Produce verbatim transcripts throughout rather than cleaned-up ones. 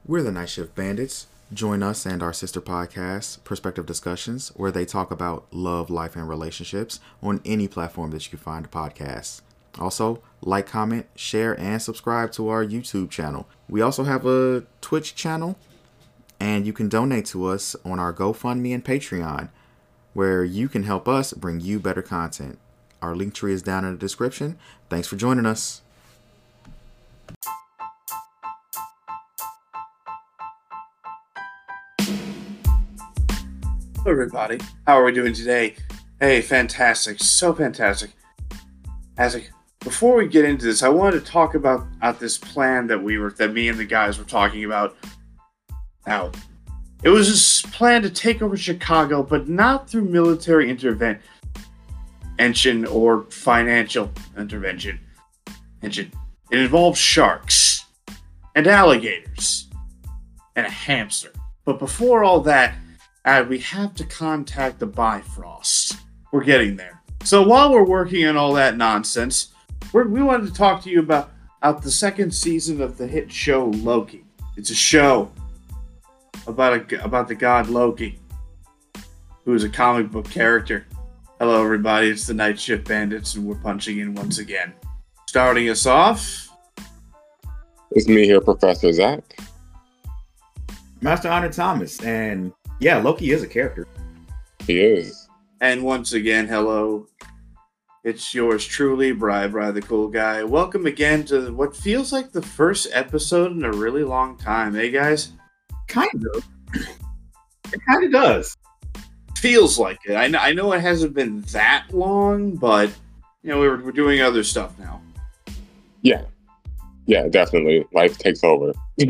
We're the Night Shift Bandits. Join us and our sister podcast, Perspective Discussions, where they talk about love, life, and relationships on any platform that you can find a podcast. Also, like, comment, share, and subscribe to our YouTube channel. We also have a Twitch channel, and you can donate to us on our GoFundMe and Patreon, where you can help us bring you better content. Our link tree is down in the description. Thanks for joining us. Hello everybody, how are we doing today? Hey, fantastic, so fantastic. As a, before we get into this, I wanted to talk about, about this plan that we were, that me and the guys were talking about. Now, it was this plan to take over Chicago, but not through military intervention or financial intervention. It involved sharks and alligators and a hamster. But before all that, Uh, we have to contact the Bifrost. We're getting there. So while we're working on all that nonsense, we're, we wanted to talk to you about, about the second season of the hit show Loki. It's a show about a, about the god Loki, who is a comic book character. Hello everybody, it's the Night Shift Bandits, and we're punching in once again. Starting us off, it's me here, Professor Zach. Master Honor Thomas, and yeah, Loki is a character. He is. And once again, hello. It's yours truly, Bri, Bri the Cool Guy. Welcome again to what feels like the first episode in a really long time, hey guys? Kind of. It kind of does. Feels like it. I know, I know it hasn't been that long, but you know, we're, we're doing other stuff now. Yeah. Yeah, definitely. Life takes over.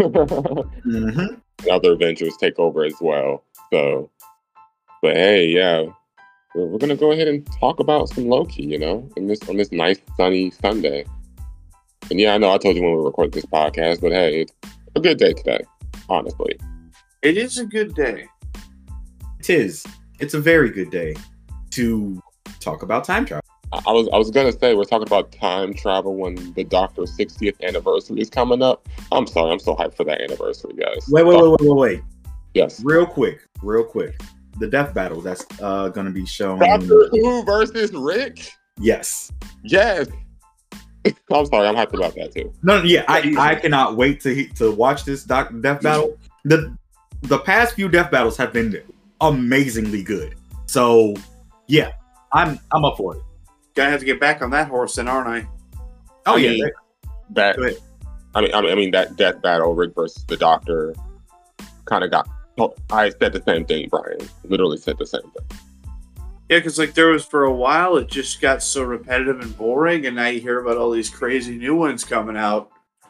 mm-hmm. And other adventures take over as well. So, but hey, yeah, we're, we're gonna go ahead and talk about some Loki, you know, in this on this nice sunny Sunday. And yeah, I know I told you when we recorded this podcast, but hey, it's a good day today, honestly. It is a good day. It is. It's a very good day to talk about time travel. I, I was I was gonna say we're talking about time travel when the Doctor's sixtieth anniversary is coming up. I'm sorry, I'm so hyped for that anniversary, guys. Wait, wait, wait, wait, wait, wait. Yes. Real quick, real quick. The death battle that's uh, going to be shown. Doctor Who versus Rick? Yes. Yes. I'm sorry, I'm hyped about that too. No, no yeah, I, I cannot wait to to watch this doc, death battle. The the past few death battles have been amazingly good. So, yeah, I'm I'm up for it. Gonna have to get back on that horse then, aren't I? Oh, I yeah. Mean, that, I mean, I mean, I mean, that death battle, Rick versus the Doctor, kind of got. Oh, I said the same thing, Brian. Literally said the same thing. Yeah, because like there was for a while, it just got so repetitive and boring, and now you hear about all these crazy new ones coming out.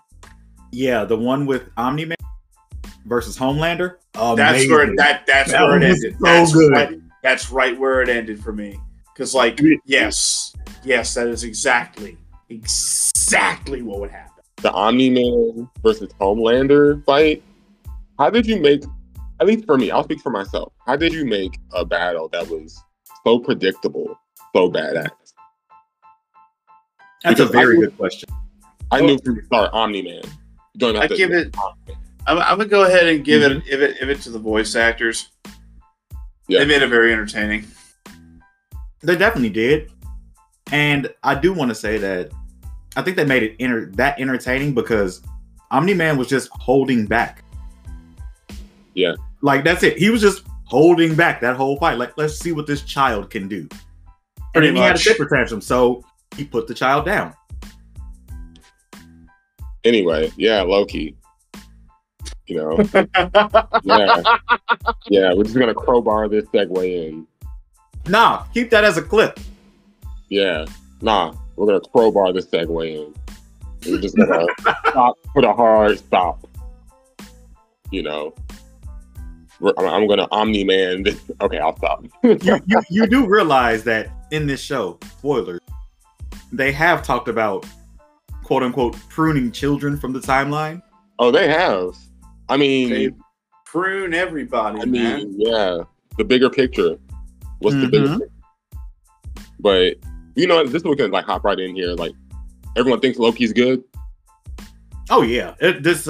Yeah, the one with Omni-Man versus Homelander. Amazing. That's where it, that that's that where it ended. So that's good. Right, that's right where it ended for me. Because like, yes, yes, that is exactly, exactly what would happen. The Omni-Man versus Homelander fight. How did you make? At least for me, I'll speak for myself. How did you make a battle that was so predictable, so badass? That's Because a very I, good question. I knew from the start, Omni-Man. You don't have I to give it. I'm, I'm gonna go ahead and give mm-hmm. it, give it, give it to the voice actors. Yeah. They made it very entertaining. They definitely did, and I do want to say that I think they made it enter- that entertaining because Omni-Man was just holding back. Yeah. Like, that's it. He was just holding back that whole fight. Like, let's see what this child can do. And Pretty then he much. had a temper tantrum, so he put the child down. Anyway, yeah, Loki. You know. yeah. Yeah, we're just going to crowbar this segue in. Nah, keep that as a clip. Yeah. Nah, we're going to crowbar this segue in. We're just going to stop, put a hard stop. You know. I'm going to Omni-Man this. Okay, I'll stop. you, you, you do realize that in this show, spoilers, they have talked about, quote unquote, pruning children from the timeline. Oh, they have. I mean, they prune everybody. I man. mean, yeah, the bigger picture. What's mm-hmm. the bigger picture? But you know, this we can like hop right in here. Like, everyone thinks Loki's good. Oh yeah, it, this second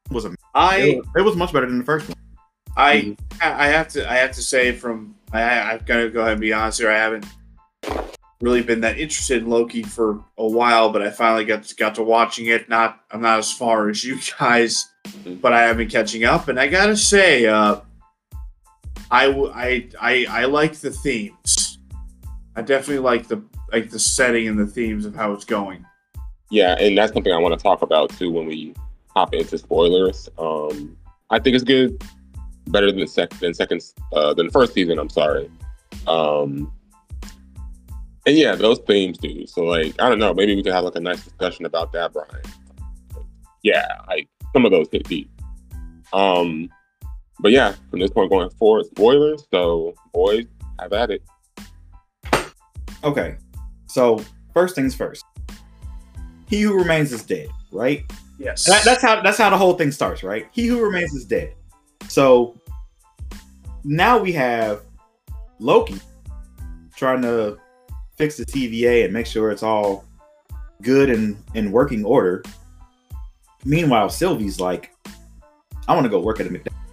was a I it was much better than the first one. I I have to I have to say from I I've got to go ahead and be honest here. I haven't really been that interested in Loki for a while, but I finally got got to watching it. Not I'm not as far as you guys, but I have been catching up, and I gotta say, uh, I, I I I like the themes. I definitely like the like the setting and the themes of how it's going. Yeah, and that's something I want to talk about too when we hop into spoilers. Um, I think it's good, better than sec- than second uh, than first season. I'm sorry. Um, and yeah, those themes do. So like, I don't know. Maybe we can have like a nice discussion about that, Brian. Yeah, like some of those hit deep. Um, but yeah, from this point going forward, spoilers. So boys, have at it. Okay, so first things first. He who remains is dead, right? Yes. That, that's how that's how the whole thing starts, right? He who remains is dead. So now we have Loki trying to fix the T V A and make sure it's all good and in working order. Meanwhile, Sylvie's like, I want to go work at a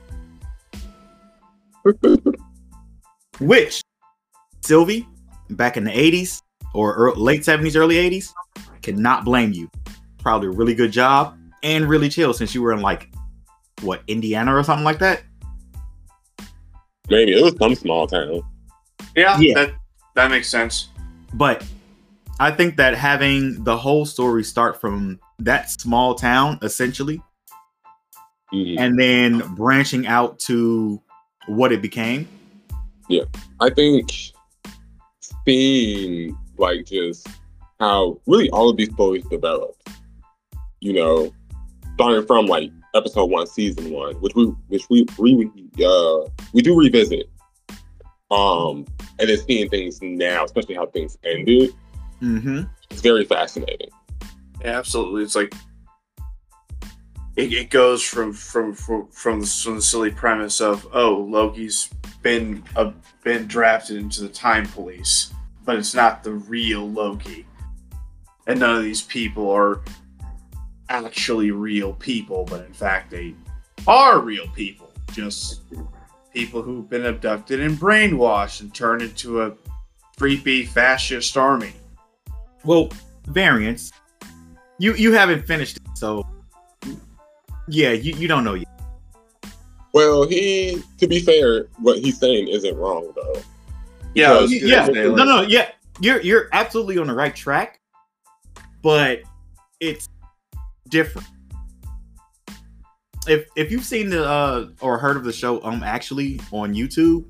McDonald's. Which Sylvie, back in the eighties or early, late seventies, early eighties, cannot blame you. Probably a really good job and really chill since you were in like what, Indiana or something like that. Maybe it was some small town. Yeah, Yeah. that that makes sense. But I think that having the whole story start from that small town essentially, Mm-hmm. and then branching out to what it became. I think seeing like just how really all of these stories developed, you know, starting from like episode one, season one, which we which we we uh we do revisit, um, and then seeing things now, especially how things ended, Mm-hmm. it's very fascinating. Yeah, absolutely. It's like it, it goes from from from from the, from the silly premise of oh Loki's been uh, been drafted into the Time Police, but it's not the real Loki, and none of these people are actually real people, but in fact they are real people, just people who've been abducted and brainwashed and turned into a creepy fascist army. Well, variants. You you haven't finished it, so yeah, you, you don't know yet. Well, he, to be fair, what he's saying isn't wrong though. Yeah, I was Because- Yeah, gonna say, no, like- no, yeah, you're you're absolutely on the right track, but it's different. If if you've seen the uh or heard of the show um actually on YouTube,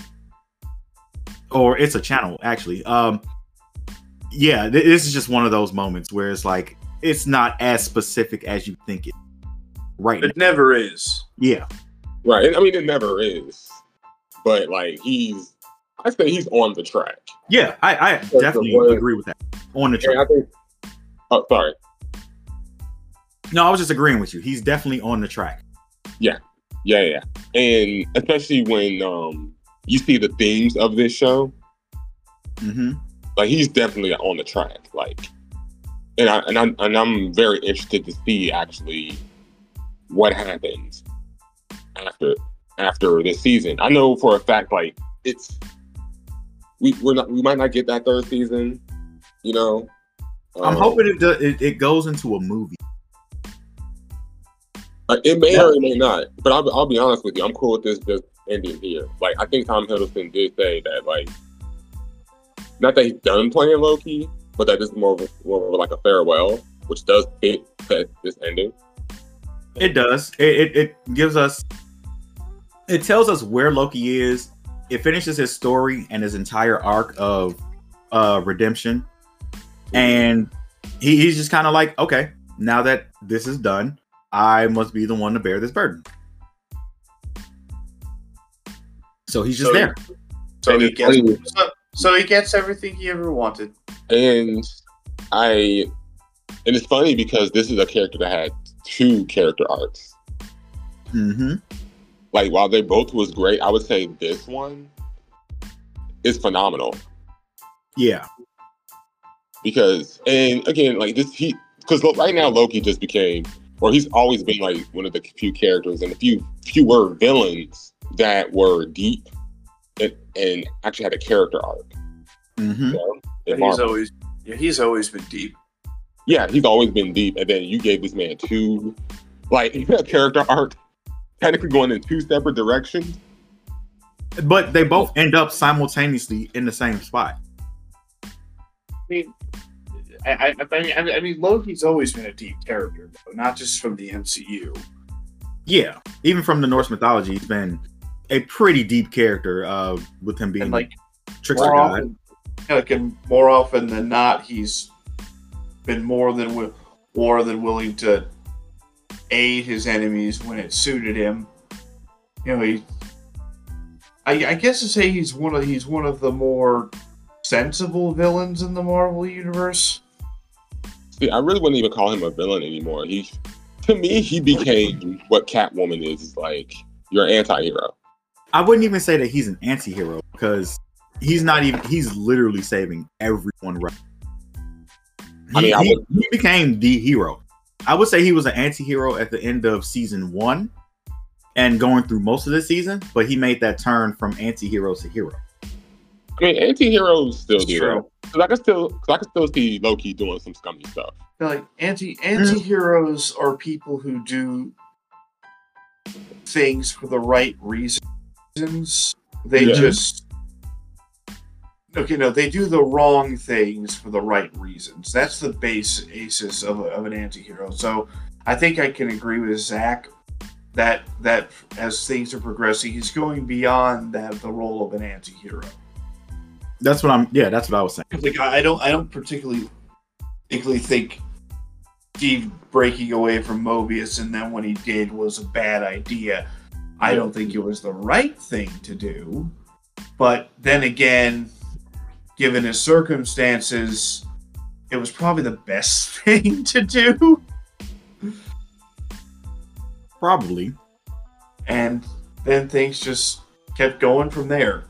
or it's a channel actually, um yeah, th- this is just one of those moments where it's like it's not as specific as you think it right now. It never is. Yeah. Right. And, I mean, it never is. But like he's, I say he's on the track. Yeah, I, I the definitely word- agree with that. On the And I track. think. Oh, sorry. No, I was just agreeing with you. He's definitely on the track. Yeah, yeah. And especially when um you see the themes of this show, Mm-hmm. like he's definitely on the track. Like, and I and I'm and I'm very interested to see actually what happens after after this season. I know for a fact, like it's we we're not we might not get that third season. You know, I'm Um, hoping it, do, it it goes into a movie. Like, it may Yeah. or it may not, but I'll, I'll be honest with you. I'm cool with this just ending here. Like, I think Tom Hiddleston did say that, like, not that he's done playing Loki, but that this is more of, a, more of like a farewell, which does fit that this ending. It does. It, it it gives us. It tells us where Loki is. It finishes his story and his entire arc of uh redemption, and he, he's just kind of like, okay, now that this is done, I must be the one to bear this burden. So he's just So- there. So And he it's gets funny- so, so he gets everything he ever wanted. And I, and it's funny because this is a character that had two character arcs. Mm-hmm. Like, while they both was great, I would say this one is phenomenal. Yeah. Because, and again, like this, he, because right now Loki just became or he's always been like one of the few characters and the few fewer villains that were deep and, and actually had a character arc. Mm-hmm. So, Yeah, he's always yeah, he's always been deep. Yeah, he's always been deep, and then you gave this man two, like, a character arc, technically going in two separate directions. But they both end up simultaneously in the same spot. I mean, I, I, I mean, I mean, Loki's always been a deep character, though, not just from the M C U. Yeah, even from the Norse mythology, he's been a pretty deep character. Uh, with him being And like trickster more god. often, like, and more often than not, he's been more than wi- more than willing to aid his enemies when it suited him. You know, he. I, I guess to say he's one of he's one of the more sensible villains in the Marvel universe. See, I really wouldn't even call him a villain anymore. He, to me, he became what Catwoman is, is like your anti-hero. I wouldn't even say that he's an anti-hero because he's not even. He's literally saving everyone. Right. He, I mean, I he, would, he became the hero. I would say he was an anti-hero at the end of season one and going through most of the season, but he made that turn from anti-hero to hero. I mean, anti-heroes still It's do true. that. Cause I can still, cause I can still see Loki doing some scummy stuff. Like anti anti-heroes are people who do things for the right reasons. They Yeah. just okay, no, they do the wrong things for the right reasons. That's the base basis of, a, of an anti-hero. So I think I can agree with Zach that that as things are progressing, he's going beyond that the role of an anti-hero. That's what I'm. Yeah, that's what I was saying. Like I don't, I don't particularly, particularly think Steve breaking away from Mobius and then when he did was a bad idea. I don't think it was the right thing to do. But then again, given his circumstances, it was probably the best thing to do. Probably. And then things just kept going from there.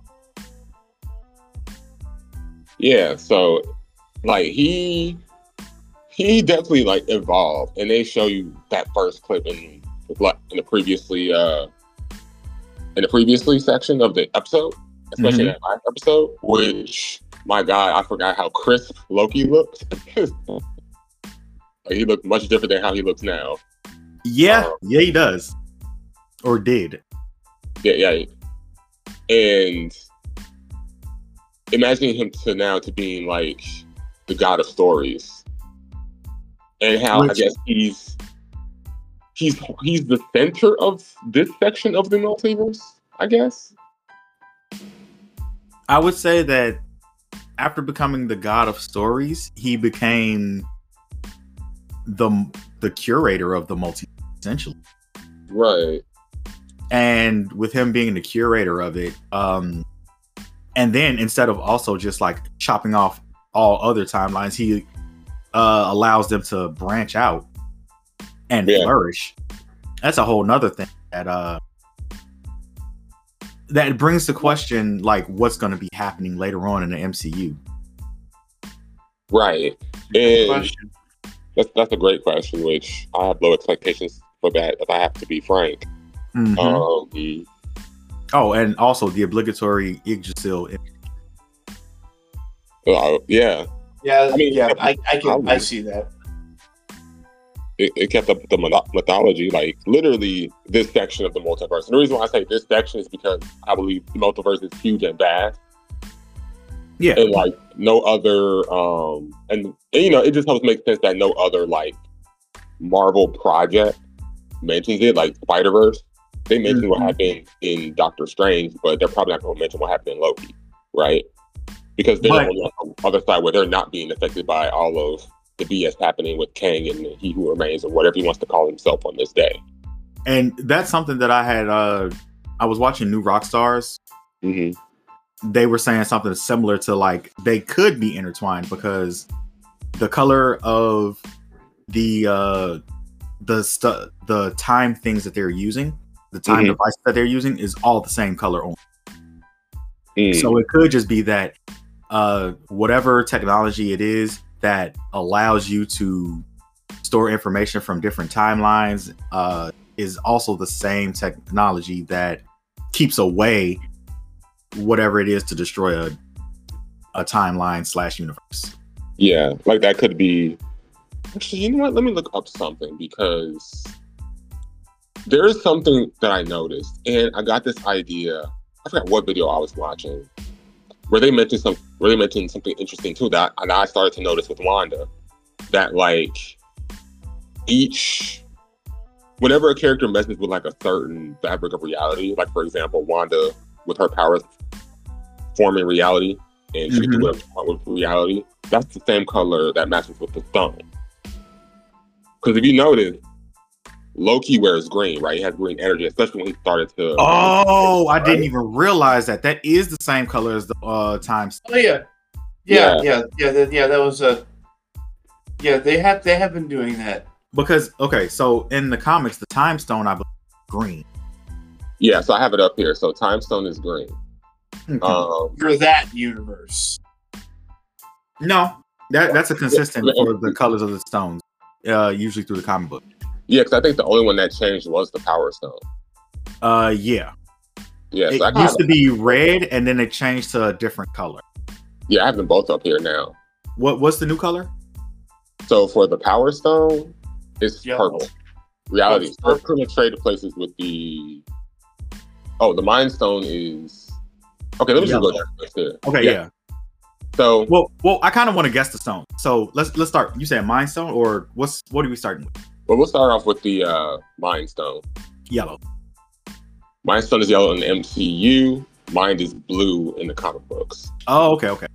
Yeah, so like he he definitely like evolved, and they show you that first clip in like in the previously uh in the previously section of the episode, especially Mhm. that last episode, which my God, I forgot how crisp Loki looked. Like, he looked much different than how he looks now. Yeah, Uh, yeah, he does, or did. Yeah, yeah, and imagining him to now to being like the god of stories, and how Which- I guess he's he's he's the center of this section of the multiverse, I guess. I would say that after becoming the god of stories, he became the the curator of the multiverse, essentially. Right. And with him being the curator of it, um, and then instead of also just like chopping off all other timelines, he uh, allows them to branch out and Yeah. flourish. That's a whole nother thing that uh, that brings to question like what's going to be happening later on in the M C U. Right. And Question. that's that's a great question, which I have low expectations for that, if I have to be frank. Mhm. Um, Oh, and also the obligatory Yggdrasil. uh, yeah, Yeah, I mean, yeah, I, I can, probably. I see that. it, it kept up with the myth- mythology, like literally this section of the multiverse. And the reason why I say this section is because I believe the multiverse is huge and vast, Yeah, and like no other, um, and, and you know, it just helps make sense that no other like Marvel project mentions it, like Spider Verse. They mentioned what Mhm. happened in Doctor Strange, but they're probably not going to mention what happened in Loki, right? Because they're But- on the other side where they're not being affected by all of the B S happening with Kang and He Who Remains, or whatever he wants to call himself on this day. and that's something that I had. Uh, I was watching New Rockstars. Mm-hmm. They were saying something similar to like they could be intertwined because the color of the uh, the stu- the time things that they're using, the time Mhm. device that they're using, is all the same color on. Mm. So it could just be that uh, whatever technology it is that allows you to store information from different timelines uh, is also the same technology that keeps away whatever it is to destroy a, a timeline slash universe. Yeah, like that could be. Actually, you know what? Let me look up something because there is something that I noticed, and I got this idea. I forgot what video I was watching where they mentioned some where they mentioned something interesting too that, that I started to notice with Wanda. That like each whenever a character messes with like a certain fabric of reality, like for example, Wanda with her powers forming reality and she mm-hmm. can do whatever she wants with reality, that's the same color that matches with the stone. Because if you notice, Loki wears green, right? He has green energy, especially when he started to. Oh, I didn't even realize that. That is the same color as the uh, time. Oh yeah, yeah, yeah, yeah, yeah. That, yeah, that was a. Uh, yeah, they have they have been doing that because okay, so in the comics, the Time Stone I believe is green. Yeah, so I have it up here. So Time Stone is green. Okay. Um, For that universe. No, that that's a consistent for the colors of the stones. Uh, usually through the comic book. Yeah, because I think the only one that changed was the Power Stone. Uh, yeah. Yeah, it so I used to be red, and then it changed to a different color. Yeah, I have them both up here now. What What's the new color? So for the Power Stone, it's Yellow. purple. Reality. It's We're pretty much traded places with the. Oh, the Mind Stone is. Okay, let me just go down there. Okay, yeah. yeah. So well, well, I kind of want to guess the stone. So let's let's start. You said Mind Stone, or what's what are we starting with? Well, we'll start off with the uh, Mind Stone. Yellow. Mind Stone is yellow in the M C U. Mind is blue in the comic books. Oh, okay, okay.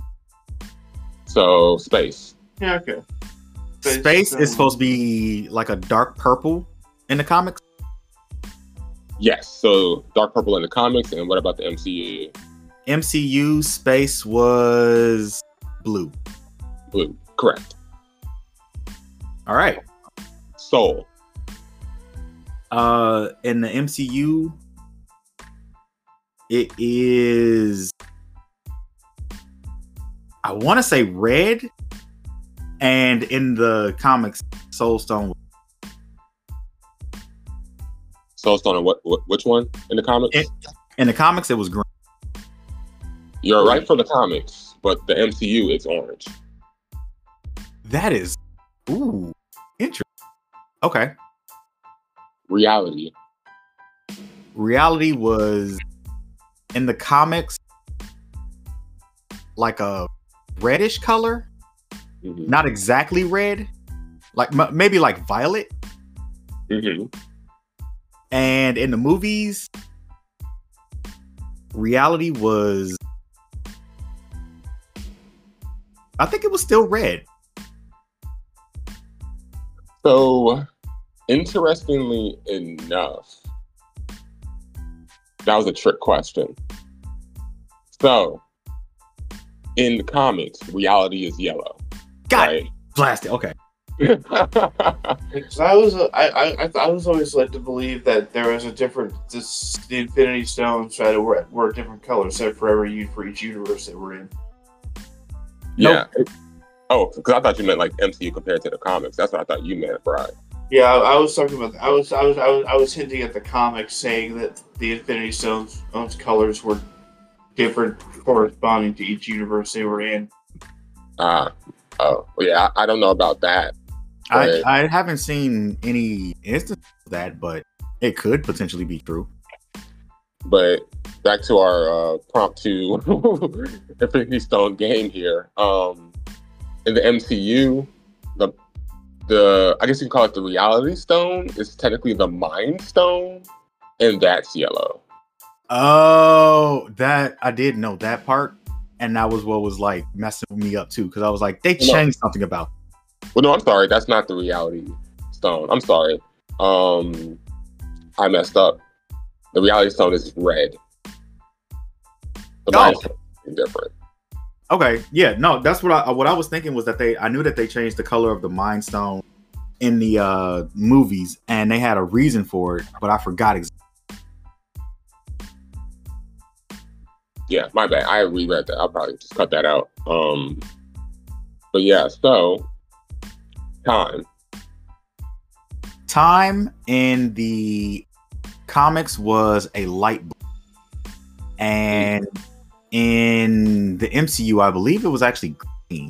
So space. Yeah, okay. Space, space is supposed to be like a dark purple in the comics. Yes. So dark purple in the comics, and what about the M C U? M C U space was blue. Blue, correct. All right. Soul. Uh, in the M C U, it is. I want to say red, and in the comics, Soul Stone. Soul Stone, and what, what? Which one in the comics? In, in the comics, it was green. You're right for the comics, but the M C U, it's orange. That is, ooh, interesting. Okay. Reality. Reality was in the comics like a reddish color, mm-hmm. not exactly red, like m- maybe like violet. Mm-hmm. And in the movies, Reality was. I think it was still red. So, interestingly enough, that was a trick question. So, in the comics, Reality is yellow. Got right? it. Blasted. Okay. Because I was, I, I, I was always led to believe that there was a different, this, the Infinity Stones tried to were, were different colors, so for every for each universe they were in. Yeah. Nope. Oh, because I thought you meant like M C U compared to the comics. That's what I thought you meant, Brian. Yeah, I, I was talking about. I was, I was, I was, I was hinting at the comics, saying that the Infinity Stones' own colors were different, corresponding to each universe they were in. Ah, uh, oh, well, yeah. I, I don't know about that. I, I haven't seen any instance of that, but it could potentially be true. But back to our uh, prompt to Infinity Stone game here. Um, in the M C U, the the I guess you can call it the Reality Stone is technically the Mind Stone, and that's yellow. Oh, that I did know that part, and that was what was like messing me up too, because I was like, they changed no. something about. Well, no, I'm sorry. That's not the Reality Stone. I'm sorry. Um, I messed up. The Reality Stone is red. The oh. Mind Stone is different. Okay, yeah, no, that's what I what I was thinking was that they I knew that they changed the color of the Mind Stone in the uh, movies, and they had a reason for it, but I forgot exactly. Yeah, my bad. I reread that. I'll probably just cut that out. Um, but yeah, so time. Time in the comics was a light blue. And in the M C U, I believe it was actually green.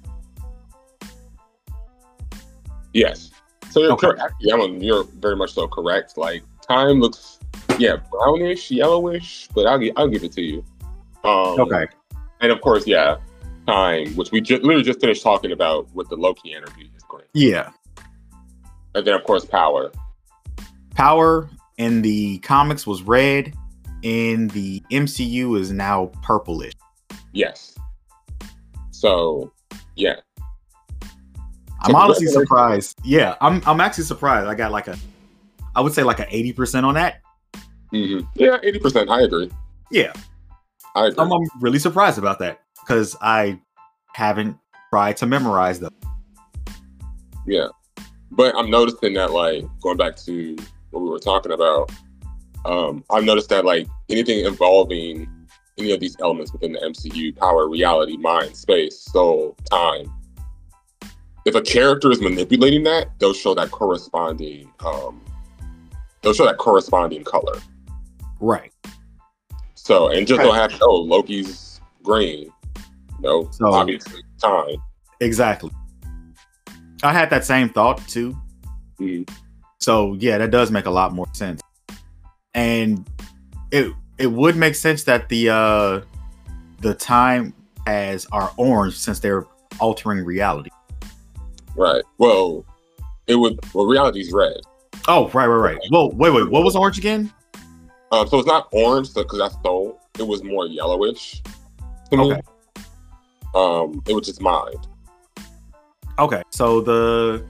Yes. So you're Okay. correct. Yeah, I'm- you're very much so correct. Like time looks, yeah, brownish, yellowish, but I'll gi- I'll give it to you. Um, Okay. And of course, yeah, time, which we just literally just finished talking about with the Loki energy, is great. Yeah. And then of course, power. Power in the comics was red. In the M C U is now purplish. Yes. So, yeah. I'm So honestly congratulations. surprised. Yeah, I'm I'm actually surprised. I got like a, I would say like a eighty percent on that. hmm Yeah, eighty percent. I agree. Yeah, I agree. I'm, I'm really surprised about that because I haven't tried to memorize them. Yeah. But I'm noticing that, like, going back to what we were talking about, um, I've noticed that, like, anything involving any of these elements within the M C U, power, reality, mind, space, soul, time, if a character is manipulating that, they'll show that corresponding, um, they'll show that corresponding color. Right. So, and just don't have, oh, Loki's green. No, So- obviously, time. Exactly. I had that same thought too. Mhm. So yeah, that does make a lot more sense. And it it would make sense that the uh the time as are orange since they're altering reality. Right. Well, it would, well, reality's red. Oh, right, right, right. Well, wait, wait, what was orange again? Um, so it's not orange because that's soul. It was more yellowish to me. Okay. Um, it was just mind. Okay, so the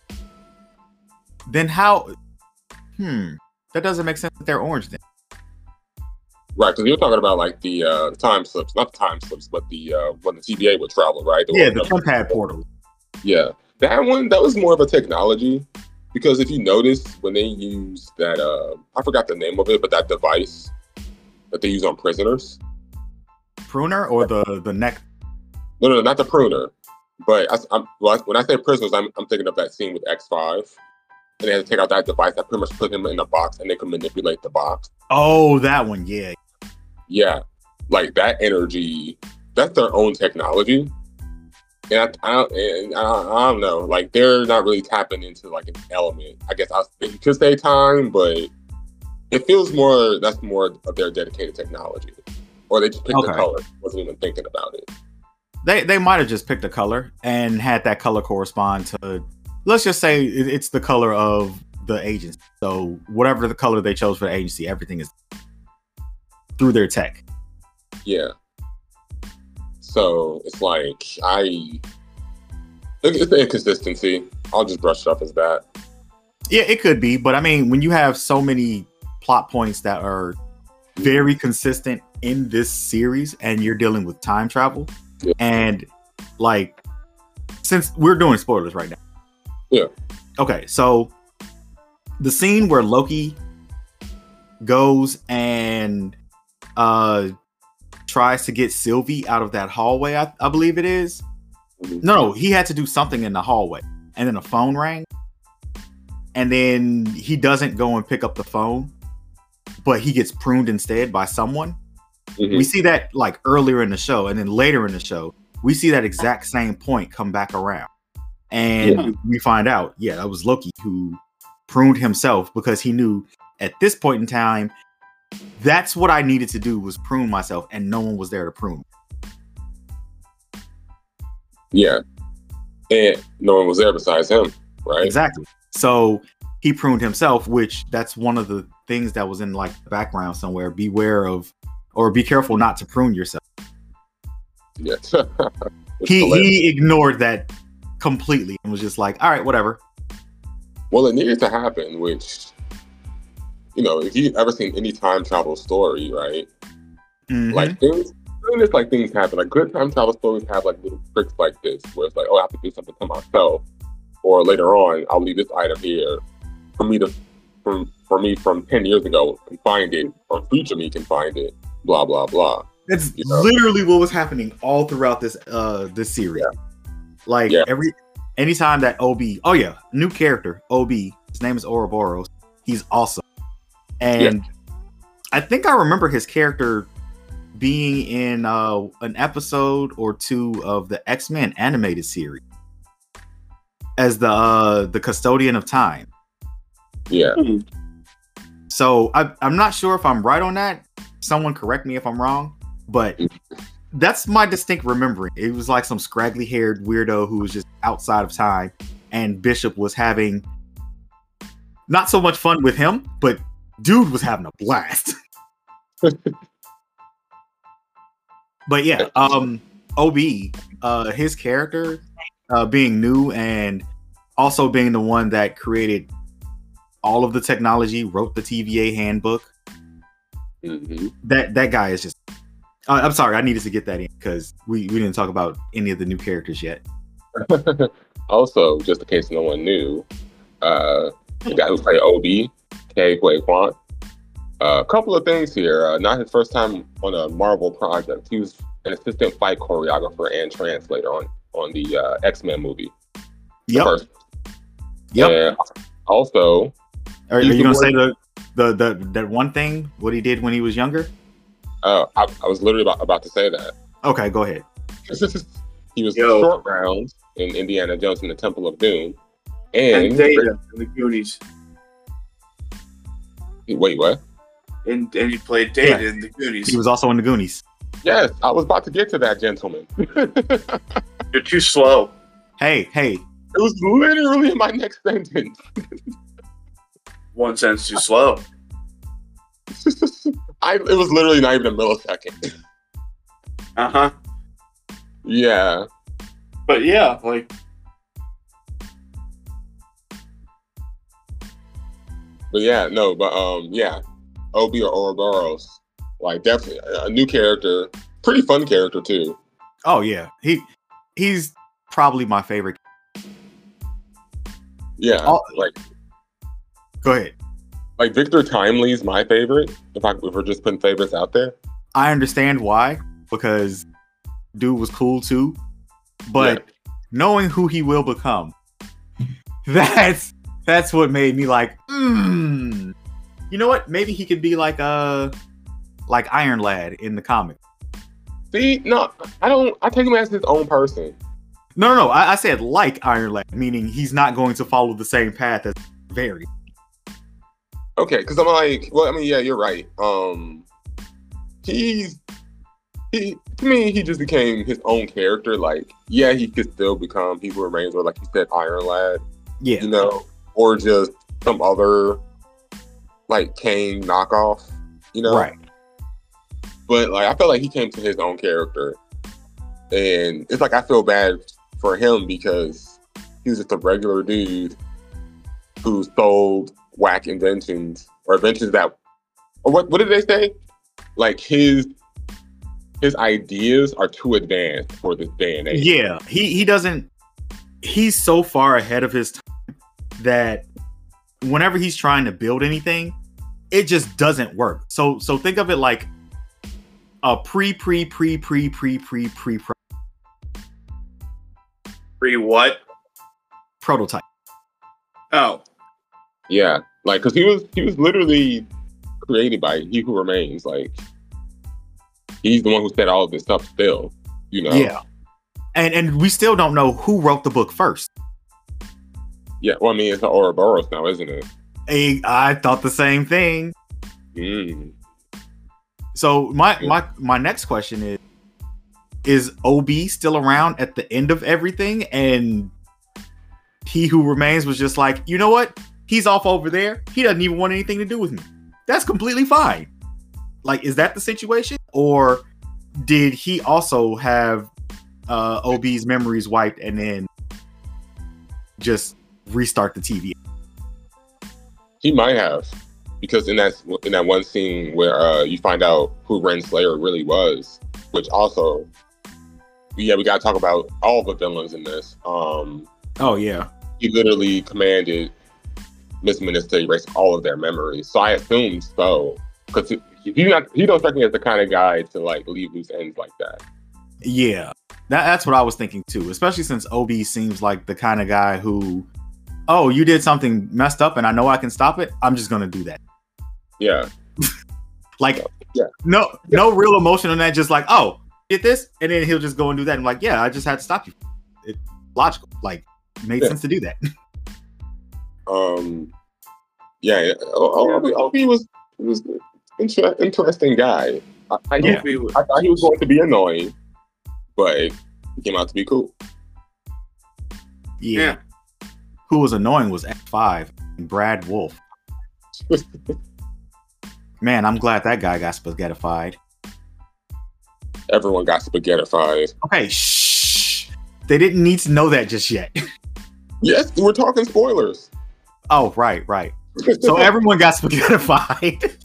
then how hmm that doesn't make sense that they're orange then. Right, because you're talking about like the uh, time slips, not the time slips, but the uh, when the T B A would travel, right? Yeah, one- the Tempad portal. Yeah, that one, that was more of a technology. Because if you notice, when they use that, uh, I forgot the name of it, but that device that they use on prisoners. Pruner or the the neck. No, no, no, not the pruner. But I, I'm, well, when I say prisoners, I'm, I'm thinking of that scene with X five. And they had to take out that device that pretty much put him in a box and they could manipulate the box. Oh, that one, yeah. Yeah, like that energy, that's their own technology. And I, I, don't, and I, I don't know, like they're not really tapping into like an element. I guess I was thinking could say time, but it feels more, that's more of their dedicated technology. Or they just picked Okay. the color, wasn't even thinking about it. They they might have just picked a color and had that color correspond to, let's just say it- it's the color of the agency. So whatever the color they chose for the agency, everything is through their tech. Yeah. So it's like, I, it's the inconsistency. I'll just brush it up as that. Yeah, it could be, but I mean, when you have so many plot points that are very consistent in this series and you're dealing with time travel, Yeah. and like, since we're doing spoilers right now. Yeah. Okay, so the scene where Loki goes and uh tries to get Sylvie out of that hallway, I, I believe it is. Mhm. No, he had to do something in the hallway, and then a phone rang, and then he doesn't go and pick up the phone, but he gets pruned instead by someone. Mhm. We see that like earlier in the show, and then later in the show, we see that exact same point come back around, and Yeah. we find out, yeah, that was Loki who pruned himself because he knew at this point in time, that's what I needed to do was prune myself, and no one was there to prune. Yeah. And no one was there besides him, right? Exactly. So he pruned himself, which that's one of the things that was in like the background somewhere. Beware of, or be careful not to prune yourself. Yeah. It's He hilarious. he ignored that completely and was just like, all right, whatever. Well, it needed to happen, which, you know, if you've ever seen any time travel story, right? Mhm. Like things, it's like things happen. Like good time travel stories have like little tricks like this, where it's like, oh, I have to do something to myself, or later on, I'll leave this item here for me to, from for me from ten years ago can find it, or future me can find it. Blah blah blah. That's you know? literally what was happening all throughout this uh this series. Like Yeah. every anytime that O B, oh yeah, new character O B His name is Ouroboros. He's awesome. And yeah. I think I remember his character being in uh, an episode or two of the X-Men animated series as the uh, the custodian of time. Yeah. So I, I'm not sure if I'm right on that. Someone correct me if I'm wrong, but that's my distinct remembering. It was like some scraggly haired weirdo who was just outside of time, and Bishop was having not so much fun with him, but dude was having a blast. But yeah, um, O B, uh, his character uh, being new and also being the one that created all of the technology, wrote the T V A handbook. Mm-hmm. That that guy is just. Uh, I'm sorry, I needed to get that in because we, we didn't talk about any of the new characters yet. Also, just in case no one knew, uh, the guy who played O B, Ke Huy Quan. Uh, a couple of things here. Uh, not his first time on a Marvel project. He was an assistant fight choreographer and translator on on the uh, X-Men movie. Yep. First. Yep. And also, are, are you gonna say the, the the that one thing what he did when he was younger? Uh, I, I was literally about, about to say that. Okay, go ahead. He was Yo. Short Round in Indiana Jones and the Temple of Doom, and, And Data in the Goonies. Wait, what? And, and he played Data Yeah. in the Goonies. He was also in the Goonies. Yes, I was about to get to that, gentleman. It You're too slow. Hey, hey. was literally in my next sentence. One sentence too slow. I, it was literally not even a millisecond. Uh huh. Yeah. But yeah, like But yeah, no, but um, yeah, O B or Ouroboros, like definitely a new character, pretty fun character too. Oh yeah, he he's probably my favorite. Yeah, Oh. like Go ahead. like Victor Timely's my favorite. If I if we're just putting favorites out there, I understand why, because dude was cool too, but knowing who he will become, that's that's what made me like, mm, you know what? Maybe he could be like a like Iron Lad in the comic. see, no, I don't. I take him as his own person. No, no, no. I, I said like Iron Lad, meaning he's not going to follow the same path as Very. Okay, because I'm like, well, I mean, yeah, you're right. Um, he's he to me, he just became his own character. Like, yeah, he could still become He Who Remains, or like you said, Iron Lad, Yeah. you know, or just some other like Kane knockoff, you know. Right. But like, I feel like he came to his own character, and it's like I feel bad for him because he was just a regular dude who sold whack inventions or inventions that, or what? What did they say? Like his his ideas are too advanced for this day and age. Yeah. He he doesn't. He's so far ahead of his time that whenever he's trying to build anything, it just doesn't work. So so think of it like a pre pre pre pre pre pre pre pre pre what? prototype. Oh, Yeah, like because he was he was literally created by He Who Remains. Like he's the one who said all of this stuff. Still, you know. Yeah. And and we still don't know who wrote the book first. Yeah. Well, I mean, it's the Ouroboros now, isn't it? I, I thought the same thing. Mm. So my Yeah. my my next question is: Is O B still around at the end of everything? And He Who Remains was just like, you know what? He's off over there. He doesn't even want anything to do with me. That's completely fine. Like, is that the situation, or did he also have uh, O B's memories wiped and then just restart the T V? He might have, because in that in that one scene where uh, you find out who Renslayer really was, which also, yeah, we got to talk about all the villains in this. Um, Oh yeah, he literally commanded Miss Minutes to erase all of their memories. So I assumed so, because he, he not he don't strike me as the kind of guy to like leave loose ends like that. yeah. That, that's what I was thinking too. Especially since O B seems like the kind of guy who oh, you did something messed up and I know I can stop it, I'm just gonna do that. Yeah. Like, yeah. no, yeah. no real emotion on that. Just like, oh, did this, and then he'll just go and do that. And I'm like, yeah, I just had to stop you. It's logical. Like, it made yeah. sense to do that. um, yeah, Obi, Obi was was an inter- interesting guy. I, I, yeah. he, I thought he was going to be annoying, but it came out to be cool. Yeah. yeah. Who was annoying was X five and Brad Wolf. Man, I'm glad that guy got spaghettified. Everyone got spaghettified. Okay, shh. They didn't need to know that just yet. Yes, we're talking spoilers. Oh, right, right. So everyone got spaghettified.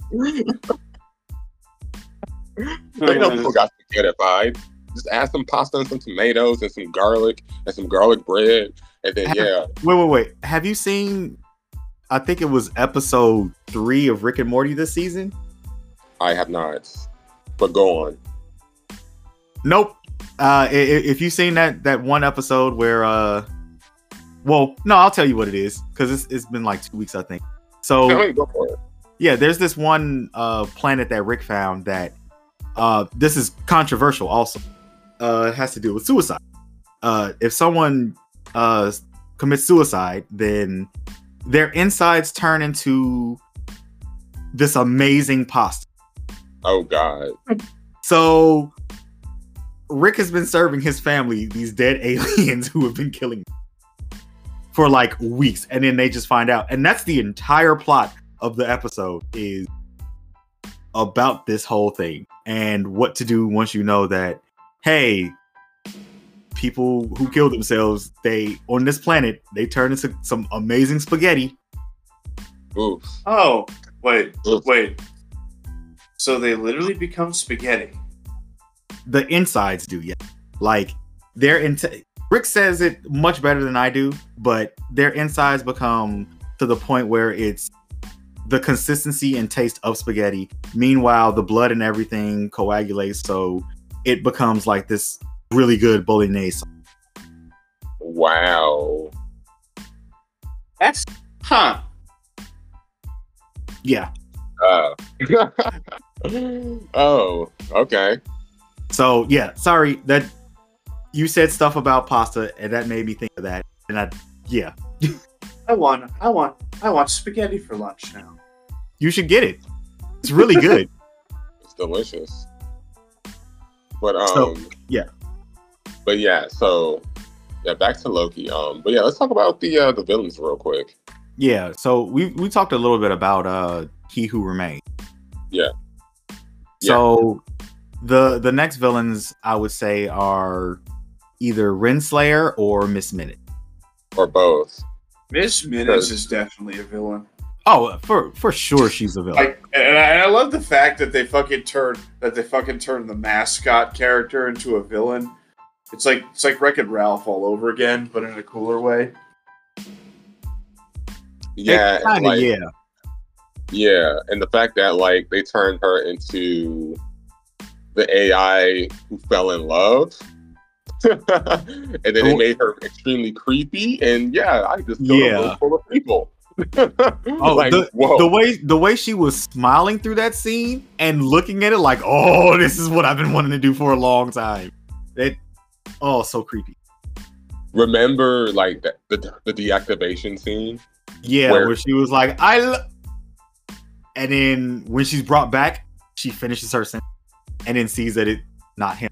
They know people got spaghettified. Just add some pasta and some tomatoes and some garlic and some garlic bread. And then, yeah. Wait, wait, wait. Have you seen... I think it was episode three of Rick and Morty this season. I have not, but go on. Nope. Uh, if you've seen that that one episode where, uh, well, no, I'll tell you what it is because it's it's been like two weeks, I think. So go for it. Yeah, there's this one uh, planet that Rick found that uh, this is controversial. Also, uh, it has to do with suicide. Uh, if someone uh, commits suicide, then their insides turn into this amazing pasta. Oh, God. So Rick has been serving his family these dead aliens who have been killing them for like weeks. And then they just find out. And that's the entire plot of the episode is about this whole thing and what to do once you know that, hey, people who kill themselves, they on this planet, they turn into some amazing spaghetti. Oof. Oh, wait, Oof. wait. So they literally become spaghetti. The insides do, yeah. Like their int- Rick says it much better than I do, but their insides become to the point where it's the consistency and taste of spaghetti. Meanwhile, the blood and everything coagulates, so it becomes like this really good bolognese. Wow. That's huh. Yeah. Uh. Oh, okay. So yeah, sorry that you said stuff about pasta and that made me think of that. And I yeah. I want I want I want spaghetti for lunch now. You should get it. It's really good. It's delicious. But um so, yeah. But yeah, so yeah, back to Loki. Um, but yeah, let's talk about the uh, the villains real quick. Yeah, so we we talked a little bit about uh He Who Remains. Yeah. So yeah. the the next villains I would say are either Renslayer or Miss Minute. Or both. Miss Minute is definitely a villain. Oh, for for sure she's a villain. Like, and I, and I love the fact that they fucking turned that they fucking turned the mascot character into a villain. It's like it's like Wreck-It Ralph all over again, but in a cooler way. Yeah, kinda, like, yeah, yeah, and the fact that like they turned her into the A I who fell in love, and then they made her extremely creepy, and yeah, I just killed yeah. a room full of people. Oh, like, the, the way the way she was smiling through that scene and looking at it like, oh, this is what I've been wanting to do for a long time. It, oh, so creepy. Remember, like the the, the deactivation scene? Yeah, where, where she was like, I, lo-, and then when she's brought back, she finishes her sentence and then sees that it's not him.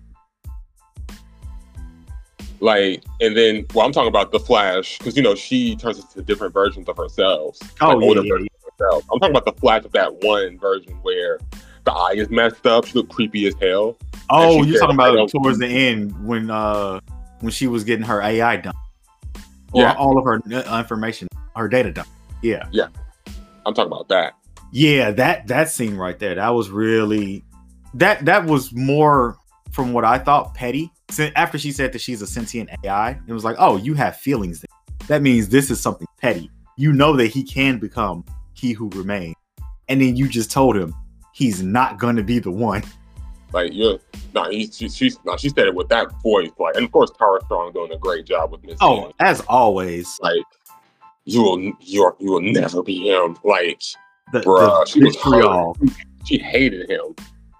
Like, and then, well, I'm talking about the Flash, because, you know, she turns into different versions of herself. Oh, like yeah, older yeah, versions of herself. I'm talking about the Flash of that one version where the eye is messed up. She looked creepy as hell. Oh, you're talking about towards the end when uh when she was getting her A I done. Or yeah. all of her information, her data done. Yeah. Yeah. I'm talking about that. Yeah, that that scene right there, that was really... That, that was more, from what I thought, petty. After she said that she's a sentient A I, it was like, oh, you have feelings. That means this is something petty. You know that he can become He Who Remains. And then you just told him he's not going to be the one. Like, you're... No, he, she, she's, no, she said it with that voice. Like, and of course, Tara Strong doing a great job with Miss Oh, Minute. as always. Like, you will you you will never be him. Like, The, bruh, the she was vitriol. hurt. She hated him.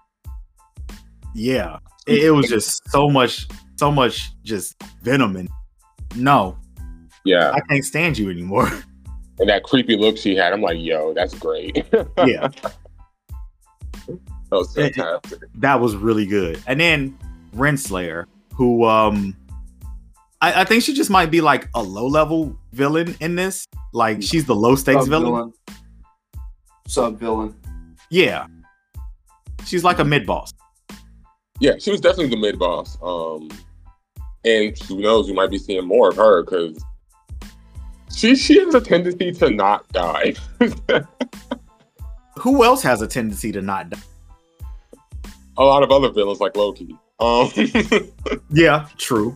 Yeah, it, it was just so much, so much just venom and no, Yeah, I can't stand you anymore. and that creepy look she had, I'm like, yo, that's great. Yeah, That was fantastic. that was really good. And then Renslayer, who um, I, I think she just might be like a low level villain in this. Like she's the low stakes villain. Sub villain. Yeah, she's like a mid boss. Yeah, she was definitely the mid boss. Um, and who knows, we might be seeing more of her because she she has a tendency to not die. Who else has a tendency to not die? A lot of other villains like Loki. Um, Yeah, true.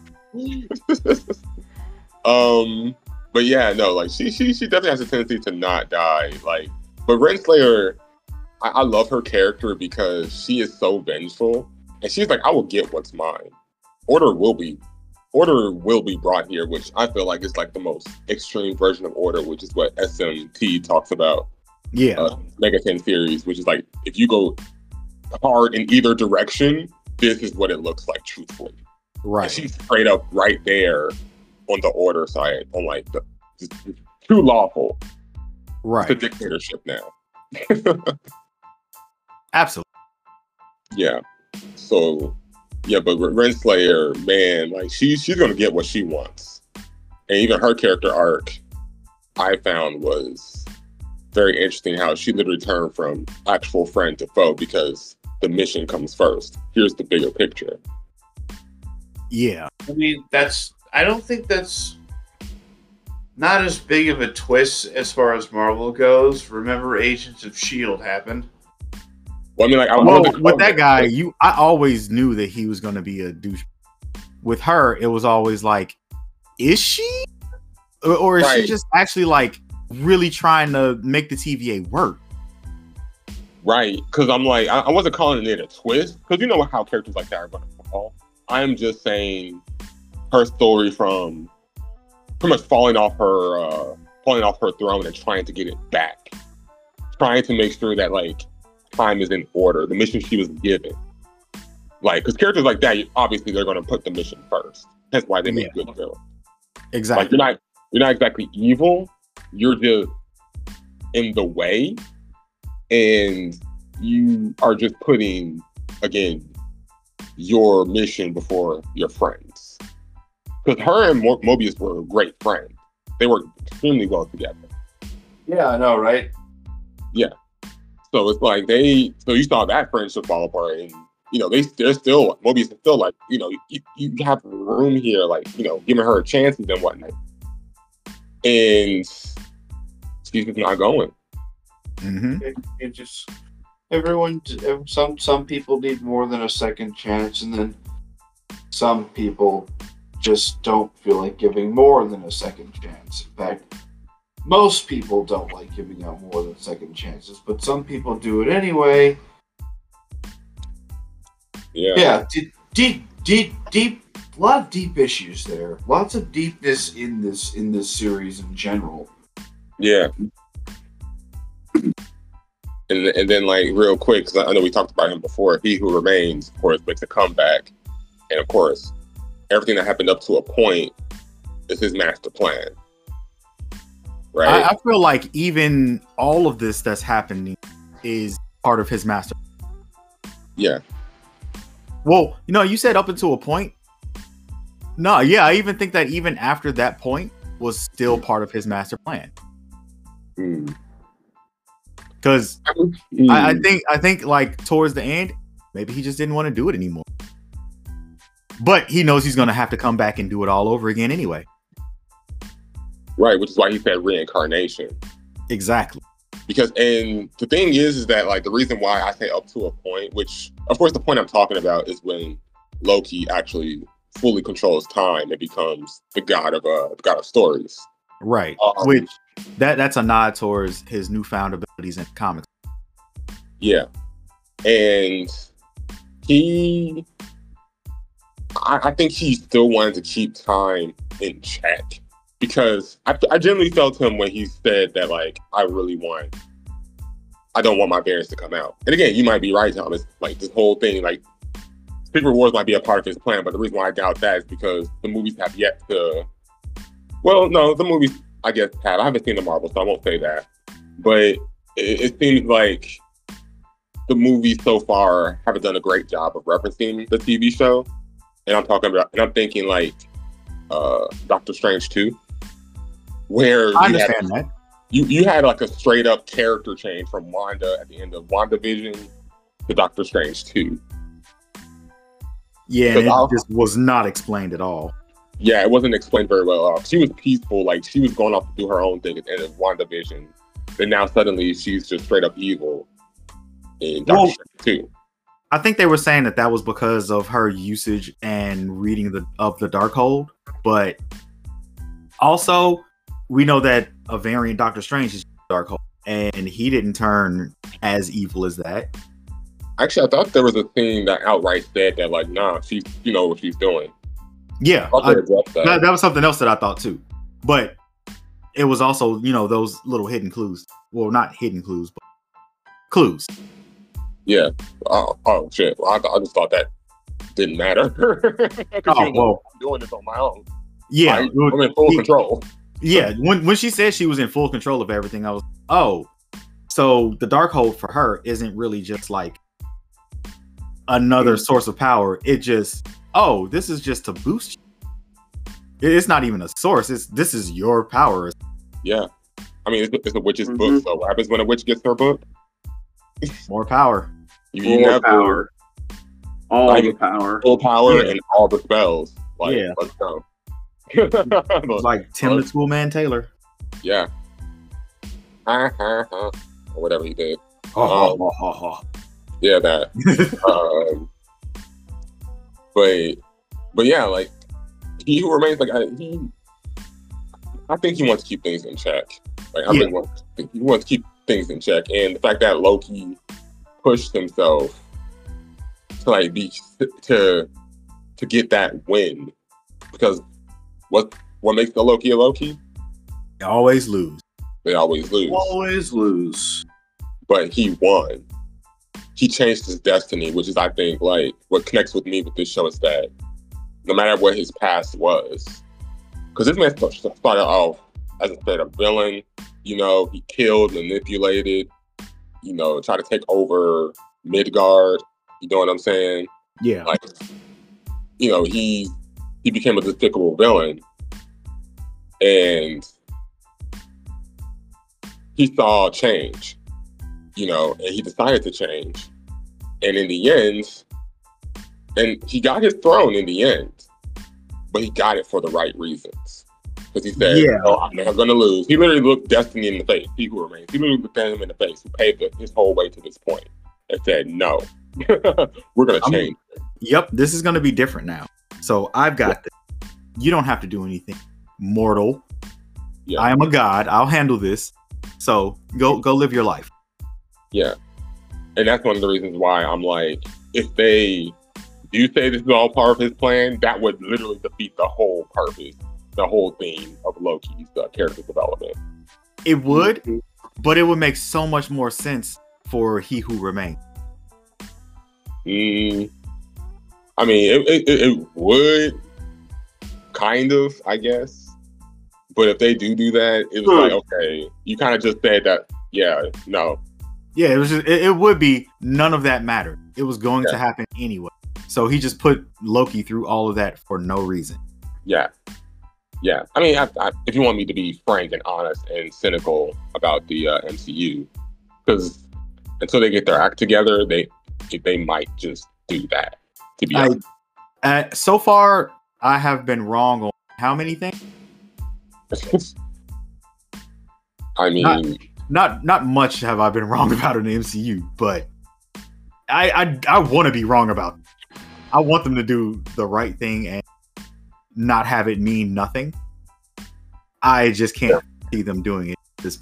um, but yeah, no, like she she she definitely has a tendency to not die. Like, but Renslayer, I, I love her character because she is so vengeful, and she's like, I will get what's mine. Order will be, order will be brought here, which I feel like is like the most extreme version of order, which is what S M T talks about. Yeah, Uh, Megaten theories, which is like if you go hard in either direction, this is what it looks like, truthfully. right. And she's straight up right there on the order side, on like the, the too lawful. Right. It's a dictatorship now. Absolutely. Yeah. So yeah, but Renslayer, man, like she she's gonna get what she wants, and even her character arc, I found was very interesting. How she literally turned from actual friend to foe because the mission comes first. Here's the bigger picture. Yeah. I mean, that's. I don't think that's not as big of a twist as far as Marvel goes. Remember, Agents of S H I E L D happened. Well, I mean, like, I Well, love the with that comic, guy, but- you I always knew that he was going to be a douche. With her, it was always like, is she, or, or is Right. she just actually like really trying to make the T V A work? right? Because I'm like, I, I wasn't calling it a twist because you know how characters like that are going to fall. I'm just saying her story from pretty much falling off her, uh, falling off her throne and trying to get it back, trying to make sure that like time is in order, the mission she was given. Like, because characters like that, obviously they're going to put the mission first. That's why they make Yeah. good villains. Exactly. Like, you're not, you're not exactly evil. You're just in the way, and you are just putting, again, your mission before your friends. Because her and Mo- Mobius were great friends. They worked extremely well together. Yeah, I know, right? So it's like they, so you saw that friendship fall apart, and you know they they're still Mobius is still like, you know, you, you have room here, like, you know, giving her chances and whatnot, and she's just not going. Mm-hmm. It, it just everyone. Some some people need more than a second chance, and then some people just don't feel like giving more than a second chance. In fact, most people don't like giving out more than second chances, but some people do it anyway. Yeah, Yeah, deep, deep, deep, deep. A lot of deep issues there. Lots of deepness in this in this series in general. yeah. And and then like real quick, because I know we talked about him before. He Who Remains, of course, makes a comeback, and of course, everything that happened up to a point is his master plan. Right? I, I feel like even all of this that's happening is part of his master. yeah. Well, you know, you said up until a point. No, yeah, I even think that even after that point was still part of his master plan. Mm. Because Mm. I, I think I think like towards the end, maybe he just didn't want to do it anymore. But he knows he's gonna have to come back and do it all over again anyway. Right, which is why he said reincarnation. Exactly. Because, and the thing is, is that like the reason why I say up to a point, which of course the point I'm talking about is when Loki actually fully controls time and becomes the god of uh, the god of stories. Right. Um, Which that that's a nod towards his newfound abilities in comics. Yeah, and he, I, I think he still wanted to keep time in check because I, I genuinely felt him when he said that, like, I really want, I don't want my variants to come out. And again, you might be right, Thomas. Like, this whole thing, like, Secret Wars might be a part of his plan, but the reason why I doubt that is because the movies have yet to, well, no, the movies, I guess, have. I haven't seen the Marvel, so I won't say that. But it, it seems like the movies so far haven't done a great job of referencing the T V show. And I'm talking about, and I'm thinking like uh, Doctor Strange two, where I you understand had, that. You, you had like a straight up character change from Wanda at the end of WandaVision to Doctor Strange two. Yeah, and it just was not explained at all. Yeah, it wasn't explained very well at all. She was peaceful, like she was going off to do her own thing at the end of WandaVision. Then now suddenly she's just straight up evil in Doctor Well, Strange two. I think they were saying that that was because of her usage and reading the of the Darkhold, but also we know that a variant Doctor Strange is Darkhold, and he didn't turn as evil as that. Actually, I thought there was a thing that outright said that, like, nah, she's, you know what she's doing. Yeah, I, that. That, that was something else that I thought too, but it was also, you know, those little hidden clues. Well, not hidden clues, but clues. Yeah. Oh, oh shit. Well, I, I just thought that didn't matter. Oh, well, I'm doing this on my own. Yeah, I, I'm in full he, control. Yeah, when when she said she was in full control of everything, I was, oh, so the Darkhold for her isn't really just like another mm-hmm. source of power. It just, oh, this is just to boost you. It's not even a source. It's this is your power. Yeah, I mean, it's, it's a witch's mm-hmm. book. So what happens when a witch gets her book? More power. You, you More never, power. All like, the power. Full power yeah. and all the spells. Like, yeah. Let's go. Like Tim the Toolman Taylor. Yeah. or whatever he did. Oh, um, oh, oh, oh. Yeah, that. um, but, but yeah, like, he who remains, like, I, he, I think he wants to keep things in check. Like, I yeah. think wants, he wants to keep things in check. And the fact that Loki pushed himself to, like, be, to, to get that win. Because what, what makes the Loki a Loki? They always lose. They always lose. Always lose. But he won. He changed his destiny, which is, I think, like, what connects with me with this show is that no matter what his past was, because this man started off as a straight up villain, you know, he killed, manipulated, you know, tried to take over Midgard, you know what I'm saying? Yeah. Like, you know, he he became a despicable villain, and he saw change, you know, and he decided to change. And in the end, and he got his throne in the end, but he got it for the right reasons. Because he said, yeah. "Oh, I'm never going to lose." He literally looked destiny in the face. He who remains. He literally looked at him in the face, who paved his whole way to this point, and said, "No, we're going to change." I mean, yep, this is going to be different now. So I've got yeah. this. You don't have to do anything, mortal. Yeah. I am a god. I'll handle this. So go go live your life. Yeah, and that's one of the reasons why I'm like, if they do say this is all part of his plan, that would literally defeat the whole purpose, the whole theme of Loki's uh, character development. It would, mm-hmm. but it would make so much more sense for He Who Remains. Mm, I mean, it, it, it would, kind of, I guess. But if they do do that, it was hmm. like, okay, you kind of just said that, yeah, no. Yeah, it was just, it, it would be, none of that mattered. It was going yeah. to happen anyway. So he just put Loki through all of that for no reason. Yeah. Yeah. I mean, I, I, if you want me to be frank and honest and cynical about the uh, M C U, because until they get their act together, they they might just do that, to be I, honest. Uh, so far, I have been wrong on how many things? I mean... Not, not not much have I been wrong about in the M C U, but I I, I want to be wrong about it. I want them to do the right thing and not have it mean nothing. I just can't yeah. see them doing it. This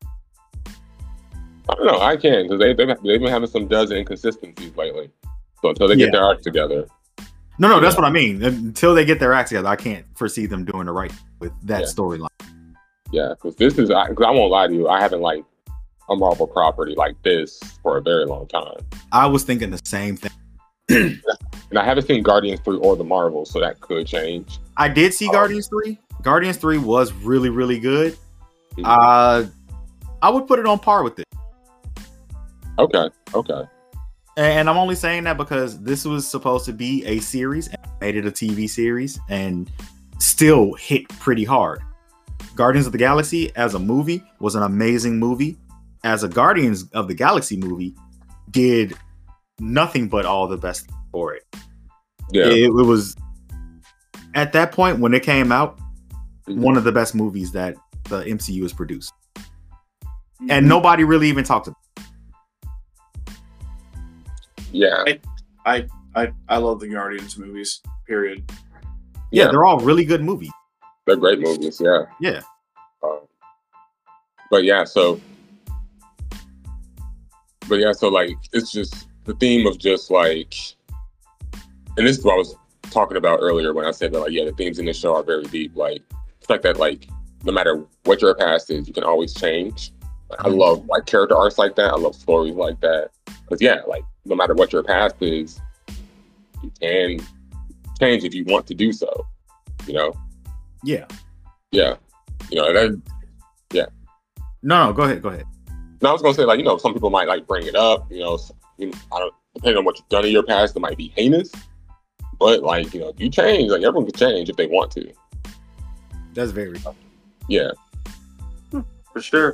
I don't know. I can, because they, they've, they've been having some dozen inconsistencies lately. So until they yeah. get their act together. No, no, You that's know? what I mean. Until they get their act together, I can't foresee them doing the right with that Yeah. storyline. Yeah, because this is, because I won't lie to you, I haven't liked a Marvel property like this for a very long time. I was thinking the same thing. And I haven't seen Guardians three or the Marvels, so that could change. I did see Um, Guardians three. Guardians three was really, really good. Mhm. Uh, I would put it on par with it. Okay, okay. And I'm only saying that because this was supposed to be a series and made it a T V series and still hit pretty hard. Guardians of the Galaxy as a movie was an amazing movie. As a Guardians of the Galaxy movie, did nothing but all the best for it. Yeah. It, it was at that point when it came out, Mhm. one of the best movies that the M C U has produced. And nobody really even talked about it. Yeah. I I love the Guardians movies. Period. Yeah, Yeah. they're all really good movies. They're great movies, yeah. Yeah. Um, but yeah, so but yeah, so like it's just the theme of just like, and this is what I was talking about earlier when I said that like, yeah, the themes in this show are very deep. Like the fact that like no matter what your past is, you can always change. Like, I love like character arcs like that. I love stories like that. Because yeah, like no matter what your past is, you can change if you want to do so. You know? Yeah. Yeah. You know, that, No, no, go ahead, go ahead. no, I was gonna say like, you know, some people might like bring it up, you know, s- you know, I don't, depending on what you've done in your past, it might be heinous. But like, you know, if you change, like everyone can change if they want to. That's very Yeah. For sure.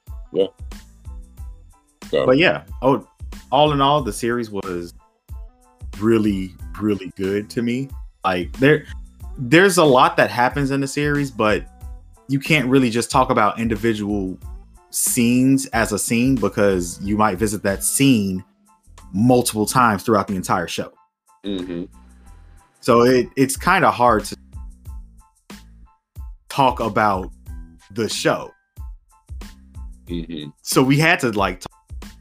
So But yeah, oh, all in all, the series was really, really good to me. Like there, there's a lot that happens in the series, but you can't really just talk about individual scenes as a scene because you might visit that scene multiple times throughout the entire show. hmm So it it's kind of hard to talk about the show. hmm So we had to like talk.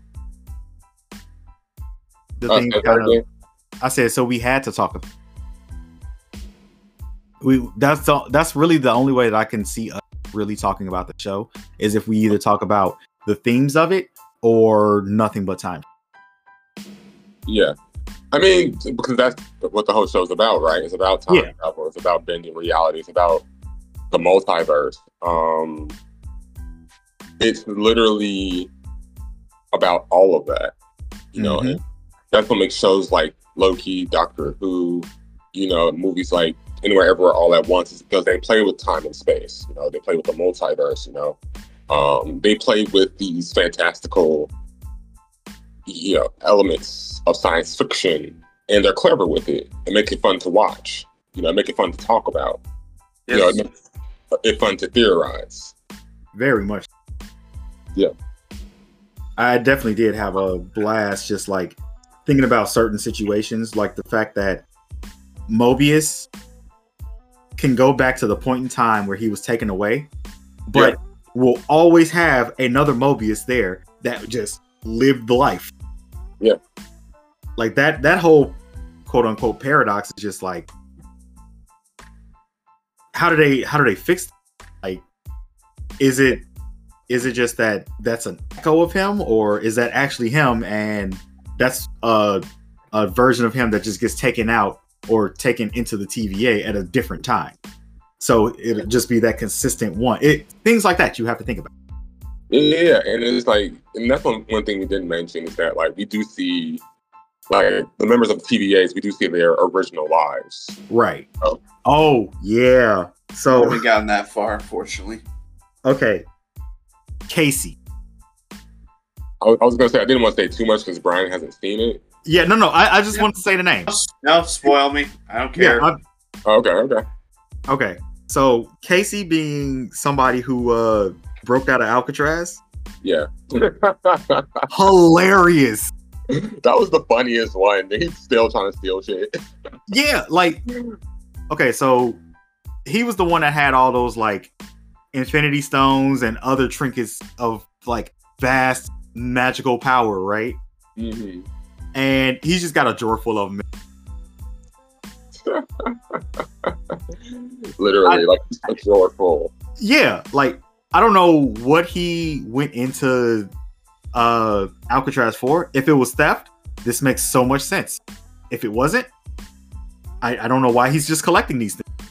The Uh, thing say that kind of, again? I said so we had to talk. We that's the, that's really the only way that I can see us really talking about the show is if we either talk about the themes of it or nothing but time. Yeah. I mean, because that's what the whole show's about, right? It's about time Yeah. travel. It's about bending reality. It's about the multiverse. Um, it's literally about all of that, you know. Mhm. And that's what makes shows like Loki, Doctor Who, you know, movies like Anywhere, Everywhere, All at Once, is because they play with time and space. You know, they play with the multiverse. You know, um, they play with these fantastical, you know, elements of science fiction, and they're clever with it and make it fun to watch. You know, make it fun to talk about. Yes. You know, it makes it fun to theorize. Very much. Yeah. I definitely did have a blast just like thinking about certain situations, like the fact that Mobius can go back to the point in time where he was taken away, but Yeah. will always have another Mobius there that just lived the life. Yeah. Like that that whole quote unquote paradox is just like how do they how do they fix it? Like is it is it just that that's an echo of him, or is that actually him and that's a, a version of him that just gets taken out or taken into the T V A at a different time? So it'll just be that consistent one. It things like that you have to think about. Yeah, and it's like, and that's one, one thing we didn't mention is that like we do see like the members of the T V As, we do see their original lives. Right. Oh. Oh, yeah. I So haven't gotten that far, unfortunately. okay. Casey. I, was- I was gonna say I didn't want to say too much because Brian hasn't seen it. Yeah, no, no. I, I just wanted to say the name. No, spoil me. I don't Yeah. care. I- Oh, okay, okay. okay. So Casey being somebody who uh broke out of Alcatraz. Yeah. Hilarious. That was the funniest one. He's still trying to steal shit. Yeah, like okay, so he was the one that had all those like infinity stones and other trinkets of like vast magical power, right? Mm-hmm. And he's just got a drawer full of them. Literally, I, like a drawer full. Yeah, like I don't know what he went into uh Alcatraz for. If it was theft, this makes so much sense. If it wasn't, I, I don't know why he's just collecting these things.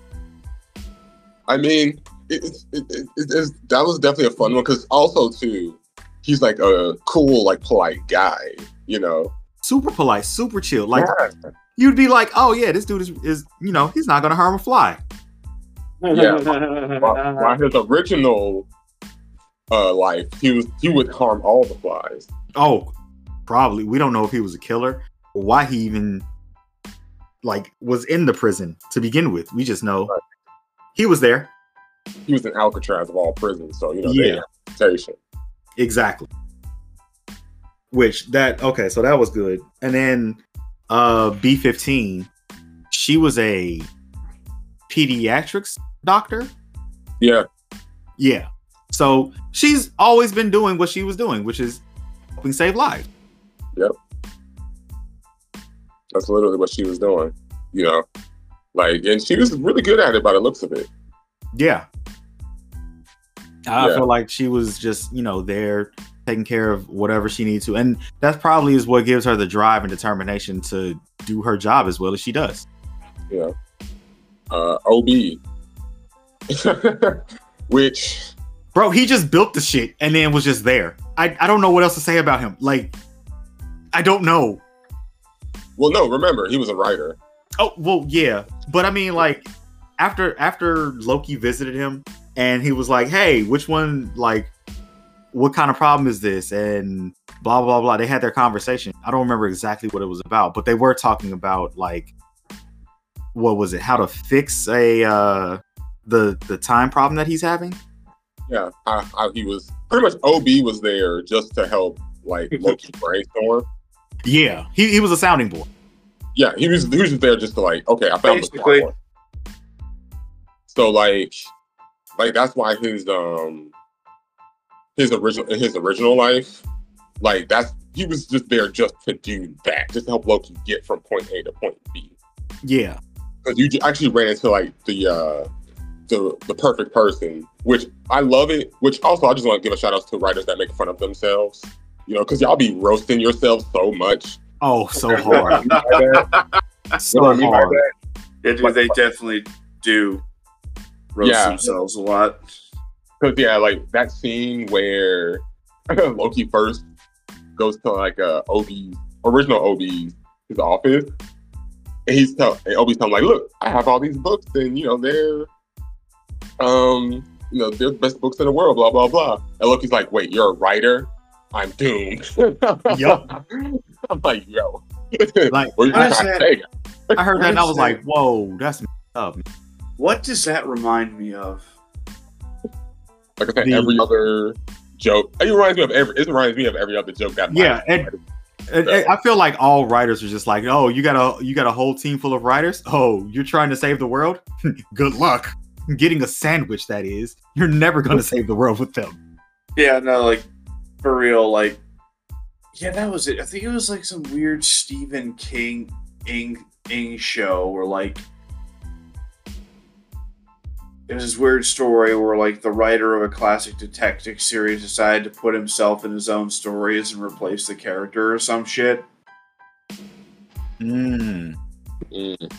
I mean, it, it, it, it, it's, that was definitely a fun one because also too, he's like a cool, like polite guy, you know. Super polite, super chill. Like yeah. You'd be like, oh yeah, this dude is, is you know, he's not gonna harm a fly. Yeah. While, while his original uh, life, he was he would harm all the flies. Oh, probably. We don't know if he was a killer or why he even like was in the prison to begin with. We just know right. he was there. He was in Alcatraz of all prisons, so you know, yeah, reputation. Exactly. Which that okay, so that was good. And then uh B fifteen, she was a pediatrics doctor. Yeah. Yeah. So she's always been doing what she was doing, which is helping save lives. Yep. That's literally what she was doing. You know, like, and she was really good at it by the looks of it. Yeah. I yeah. feel like she was just, you know, there taking care of whatever she needs to. And that probably is what gives her the drive and determination to do her job as well as she does. Yeah. Uh, O B. Which... Bro, he just built the shit and then was just there. I, I don't know what else to say about him. Like, I don't know. Well, no, remember, he was a writer. Oh, well, yeah. But I mean, like, after after Loki visited him and he was like, hey, which one, like, what kind of problem is this? And blah, blah, blah. They had their conversation. I don't remember exactly what it was about, but they were talking about, like, what was it? How to fix a uh, the the time problem that he's having? Yeah, how, how he was pretty much O B was there just to help like Loki brainstorm. Yeah, he, he was a sounding board. Yeah, he was he was just there just to like, okay, I found Basically. the So like like that's why his um his original in his original life, like that's he was just there just to do that, just to help Loki get from point A to point B. Yeah. Because you actually ran into like the uh the the perfect person, which I love it. Which also I just want to give a shout out to writers that make fun of themselves, you know, because y'all be roasting yourselves so much. Oh, so hard. so what I mean hard. by that? Yeah, dude, they definitely do roast Yeah. themselves a lot. Because yeah, like that scene where Loki first goes to like uh O B original O B his office, and he's tell and O B's telling him like, look, I have all these books, and you know they're um you know they're the best books in the world, blah blah blah. And Loki's like, wait, you're a writer? I'm doomed. Yup. I'm like, yo, Like, what are you what is trying to that? say? I heard that and I was that? like, whoa, that's messed up. What does that remind me of? Like I said, The- every other joke. It reminds me of every. It reminds me of every other joke that. Yeah, might- and- And, and I feel like all writers are just like, oh, you got a you got a whole team full of writers. Oh, you're trying to save the world? Good luck getting a sandwich. That is, you're never gonna save the world with them. Yeah, no, like for real, like yeah, that was it. I think it was like some weird Stephen King Ing Ing show where like it was this weird story where like the writer of a classic detective series decided to put himself in his own stories and replace the character or some shit. Mm. Mm.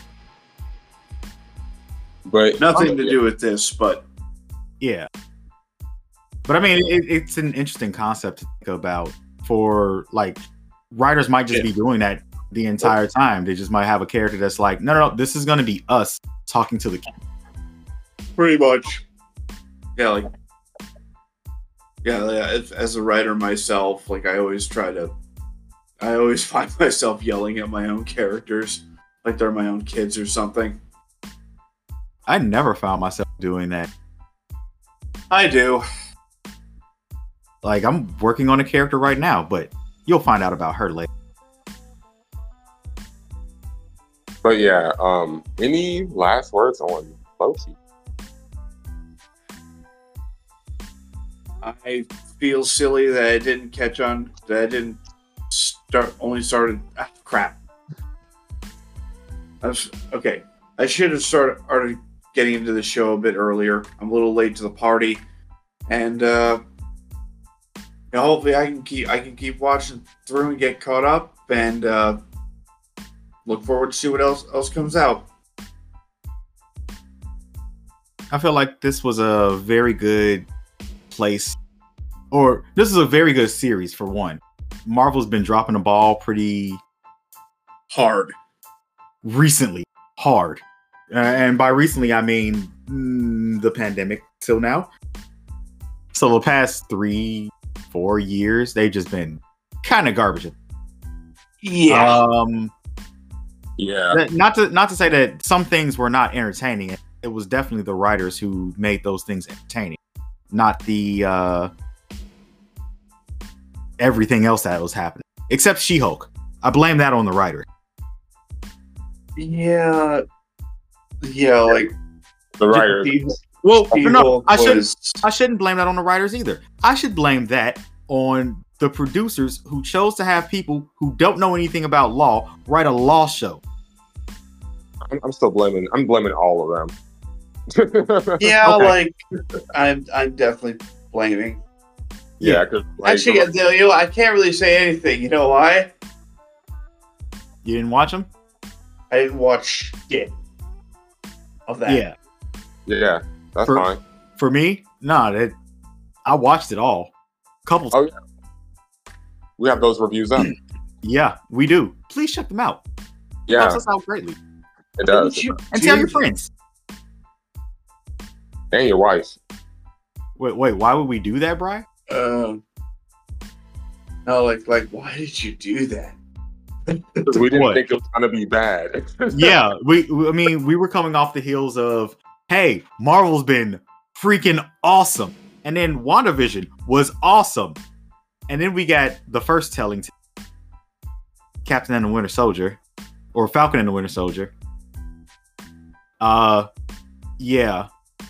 But Nothing to yeah. do with this, but Yeah, but I mean, it, it's an interesting concept to think about. For like, writers might just Yeah. be doing that the entire time. They just might have a character that's like, no, no, no, this is going to be us talking to the camera. pretty much. Yeah, like yeah, yeah, as- as a writer myself, like I always try to I always find myself yelling at my own characters like they're my own kids or something. I never found myself doing that. I do. Like, I'm working on a character right now, but you'll find out about her later. But yeah, um, any last words on Loki? I feel silly that I didn't catch on, that I didn't start, only started, ah, crap. I was, okay, I should have started, already getting into the show a bit earlier. I'm a little late to the party, and uh, you know, hopefully I can keep I can keep watching through and get caught up, and uh, look forward to see what else else comes out. I feel like this was a very good place, or this is a very good series for one. Marvel's been dropping the ball pretty Hard. recently, hard. Uh, and by recently, I mean mm, the pandemic till now. So the past three, four years, they've just been kind of garbage. Yeah. Um, Yeah. that- not to not to say that some things were not entertaining. It was definitely the writers who made those things entertaining, not the uh, everything else that was happening. Except She-Hulk. I blame that on the writer. yeah. Yeah, like The writers. people, Well, no, people I shouldn't. was- I shouldn't blame that on the writers either. I should blame that on the producers who chose to have people who don't know anything about law write a law show. I'm, I'm still blaming. I'm blaming all of them. Yeah, Okay. like I'm I'm definitely blaming. Yeah. Cause, like, Actually, the- you know, I can't really say anything. You know why? You didn't watch them? I didn't watch shit of that. Yeah. yeah, that's For- fine. For me, nah. That I watched it all. Couple. Oh, We have those reviews up. Yeah, we do. Please check them out. Yeah, Helps us out greatly. it does. Didn't you- And tell your dude, friends. And your wife. Wait, wait. Why would we do that, Bri? Um. No, like, like, why did you do that? Because we didn't What? think it was gonna be bad. Yeah, we. we- I mean, we were coming off the heels of, hey, Marvel's been freaking awesome, and then WandaVision was awesome, and then we got the first telling, t- Captain and the Winter Soldier, or Falcon and the Winter Soldier. Uh, yeah.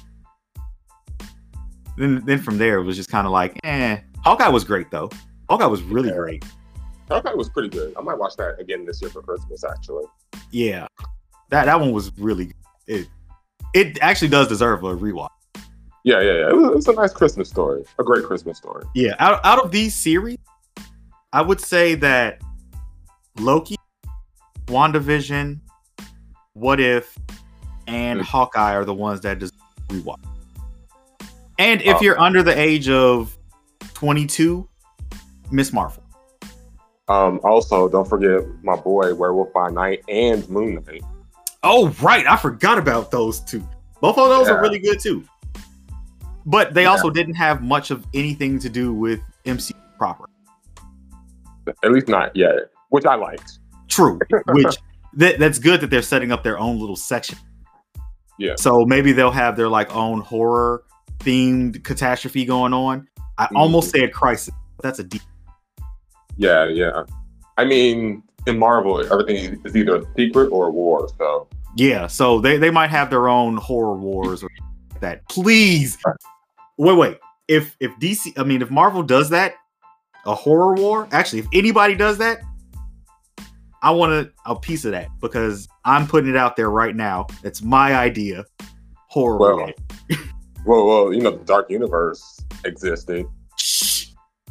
Then, then from there it was just kind of like, eh. Hawkeye was great though. Hawkeye was really Yeah. great. Hawkeye was pretty good. I might watch that again this year for Christmas. Actually. Yeah, that that one was really good. It it actually does deserve a rewatch. Yeah, yeah, yeah. It was, it was a nice Christmas story. A great Christmas story. Yeah, out out of these series, I would say that Loki, WandaVision, What If, and Mm. Hawkeye are the ones that deserve a rewatch. And if Oh. you're under the age of twenty-two, Miss Marvel. Um, also, don't forget my boy Werewolf by Night and Moon Knight. Oh, right. I forgot about those two. Both of those Yeah. are really good too. But they Yeah. also didn't have much of anything to do with M C U proper. At least not yet, which I liked. True. Which that, that's good that they're setting up their own little section. Yeah. So maybe they'll have their like own horror themed catastrophe going on. I Mhm. almost said crisis. That's a deep. Yeah, yeah. I mean, in Marvel, everything is either a secret or a war. So Yeah. So they, they might have their own horror wars or that. Please. Wait, wait. If if D C, I mean, if Marvel does that, a horror war. Actually, if anybody does that, I want a, a piece of that because I'm putting it out there right now. It's my idea. Horror Well, war. well, well, you know, the Dark Universe existed. Shh.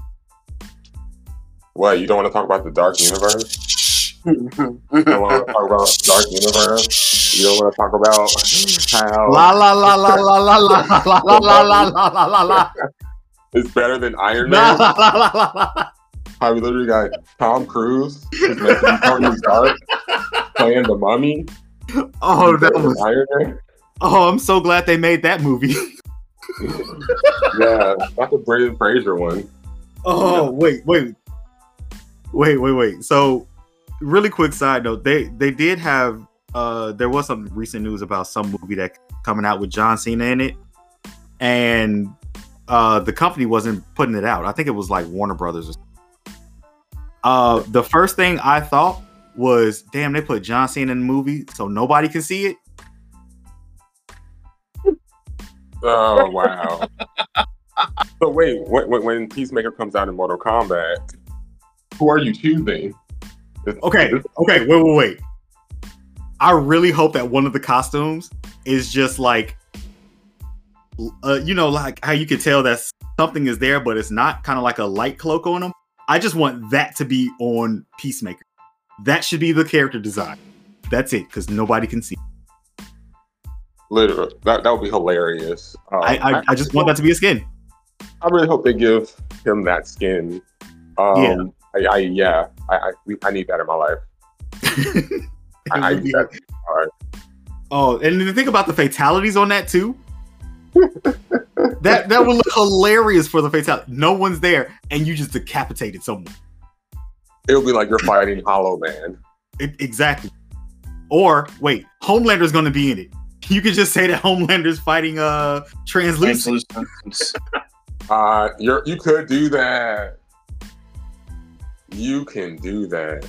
What? You don't want to talk about the Dark Universe? You don't want to talk about the Dark Universe? You don't want to talk about how La la la la la la la la la la la la la la la. it's better than Iron La Man? la la la la la. How we literally got Tom Cruise, who's meant to be Tony Stark, playing the Mummy. Oh, that Better than was. Iron Man. Oh, I'm so glad they made that movie. Yeah, that's the Brendan Fraser one. Oh, wait, wait, wait, wait, wait. So, really quick side note: they they did have uh there was some recent news about some movie that coming out with John Cena in it, and uh the company wasn't putting it out. I think it was like Warner Brothers. Or something. Uh, the first thing I thought was, damn, they put John Cena in the movie so nobody can see it. Oh wow! So wait, when, when Peacemaker comes out in Mortal Kombat, who are you choosing? Is- Okay, is- okay, wait, wait, wait. I really hope that one of the costumes is just like, uh, you know, like how you can tell that something is there, but it's not, kind of like a light cloak on him. I just want that to be on Peacemaker. That should be the character design. That's it, because nobody can see. Literally, that that would be hilarious. Um, I, I I just want that to be a skin. I really hope they give him that skin. Um, Yeah. I, I yeah, I I, we, I need that in my life. I, I need that. All right. Oh, and the thing about the fatalities on that too. that that would look hilarious for the fatality. No one's there, and you just decapitated someone. It'll be like you're fighting Hollow Man. It, exactly. Or wait, Homelander's going to be in it. You could just say that Homelander's fighting uh Translucent. Translucent. Uh, you're you could do that. You can do that.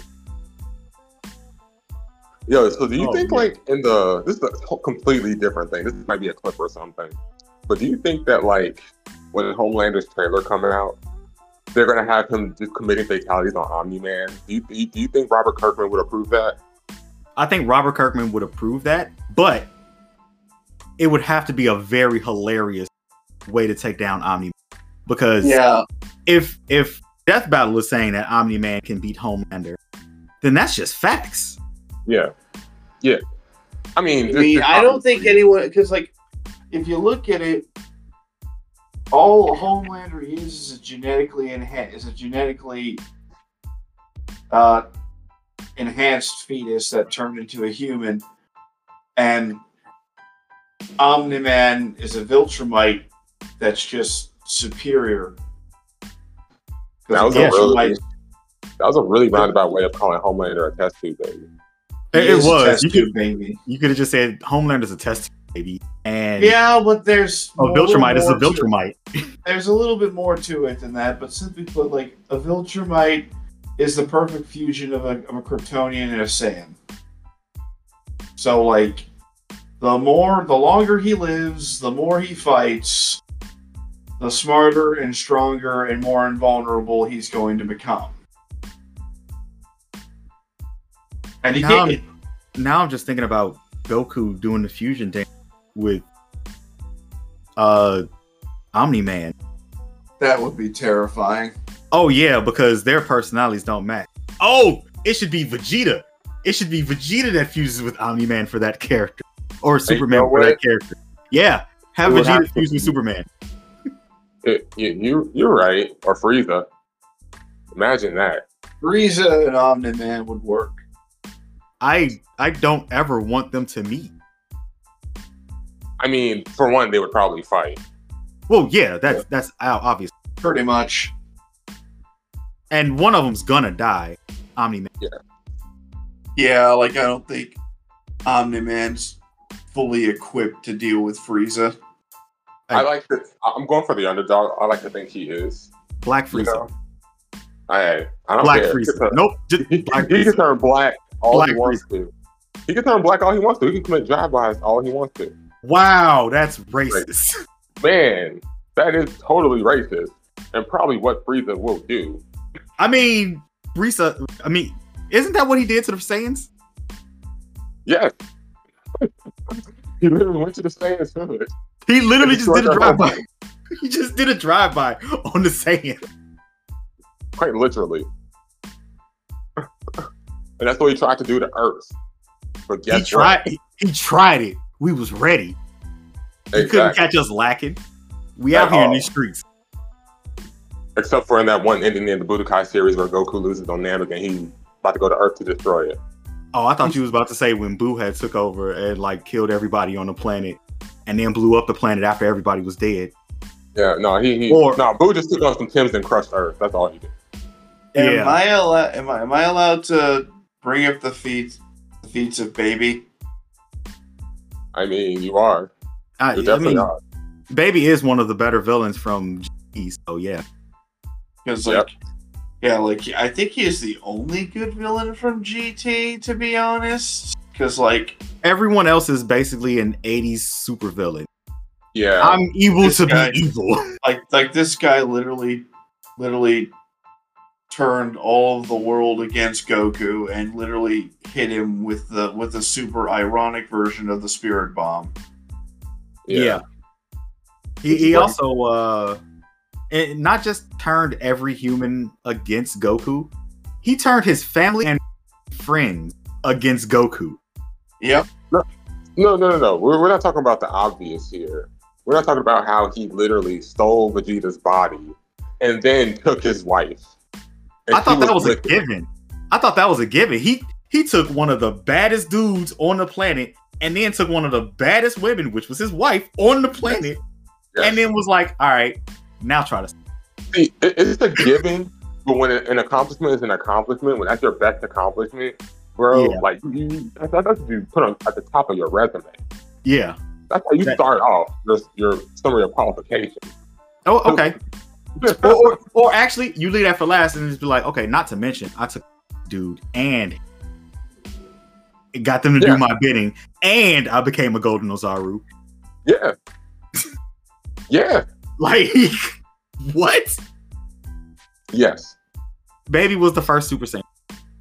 Yo, so do you Oh, think man. like in the this is a completely different thing. This might be a clip or something. But do you think that like when Homelander's trailer coming out, they're gonna have him just committing fatalities on Omni-Man? Do you, do you do you think Robert Kirkman would approve that? I think Robert Kirkman would approve that, but it would have to be a very hilarious way to take down Omni. Because Yeah. if if Death Battle is saying that Omni-Man can beat Homelander, then that's just facts. Yeah, yeah. I mean, I this- mean, this I don't think obviously- anyone, because like, if you look at it, all Homelander is is a genetically enhanced, is a genetically uh, enhanced fetus that turned into a human, and Omni-Man is a Viltrumite that's just superior. 'Cause That was a a really, Viltrumite that was a really roundabout way of calling Homelander a test tube baby. It, it is a was. test You tube could baby. you could have just said Homelander's a test tube baby, and Yeah, but there's a a little Viltrumite is a more to it. Viltrumite. There's a little bit more to it than that, but simply put, like, a Viltrumite is the perfect fusion of a, of a Kryptonian and a Saiyan. So, like, the more, the longer he lives, the more he fights, the smarter and stronger and more invulnerable he's going to become. And he Now did it. I'm, now I'm just thinking about Goku doing the fusion dance with uh Omni-Man. That would be terrifying. Oh yeah, because their personalities don't match. Oh, it should be Vegeta. It should be Vegeta that fuses with Omni-Man for that character, or Superman no for way. that character. Yeah, have It would Vegeta have to fuse with be. Superman. It, you, you, you're right. Or Frieza. Imagine that. Frieza and Omni-Man would work. I I don't ever want them to meet. I mean, for one, they would probably fight. Well, yeah, that's that's obvious. Pretty much. And one of them's gonna die. Omni-Man. Yeah, like, I don't think Omni-Man's fully equipped to deal with Frieza. I like to. I'm going for the underdog. I like to think he is. Black You Frieza. know, I I don't Black care. He Frieza. can, Nope. Just he, Black he can Frieza. turn black all Black he wants to. He can turn black all he wants to. He can commit drive-bys all he wants to. Wow, that's racist. Man, that is totally racist, and probably what Frieza will do. I mean, Frieza. I mean, isn't that what he did to the Saiyans? Yes. He literally went to the Saiyans village. He literally just did a Destroyed their drive by. home. He just did a drive by on the Saiyan. Quite literally. And that's what he tried to do to Earth. But guess He tried. He, he tried it. We was ready. what? He couldn't Exactly. catch us lacking. We At out here in all. these streets. Except for in that one ending in the Budokai series where Goku loses on Namek and he's about to go to Earth to destroy it. Oh, I thought you was about to say when Boo had took over and like killed everybody on the planet, and then blew up the planet after everybody was dead. Yeah, no, he, he Or- no, Boo just took on some Tims and crushed Earth. That's all he did. Am Yeah. I allowed? Am I am I allowed to bring up the feats the feats of Baby? I mean, you are. I, You I definitely mean, are. Baby is one of the better villains from G. So yeah. Because like, yeah, like I think he is the only good villain from G T. To be honest, because like Everyone else is basically an eighties supervillain. Yeah. I'm evil This to guy- be evil. like like this guy literally, literally turned all of the world against Goku and literally hit him with the with a super ironic version of the Spirit Bomb. Yeah. yeah. He, he also uh, it not just turned every human against Goku, he turned his family and friends against Goku. Yep. No, no, no, no. no. We're, we're not talking about the obvious here. We're not talking about how he literally stole Vegeta's body and then took his wife. I thought that was a given. I thought that was a given. He he took one of the baddest dudes on the planet and then took one of the baddest women, which was his wife, on the planet. Yes. And then was like, all right, now try to see. It's a given, but when an accomplishment is an accomplishment, when that's your best accomplishment, bro, yeah. like you, that's, that's what you put on at the top of your resume. Yeah, that's how you that, start off your your summary of qualifications. Oh, okay. or, or, or actually, you leave that for last and just be like, okay, not to mention, I took dude and it got them to yeah. do my bidding, and I became a Golden Ozaru. Yeah. Yeah. Like, what? Yes. Baby was the first Super Saiyan.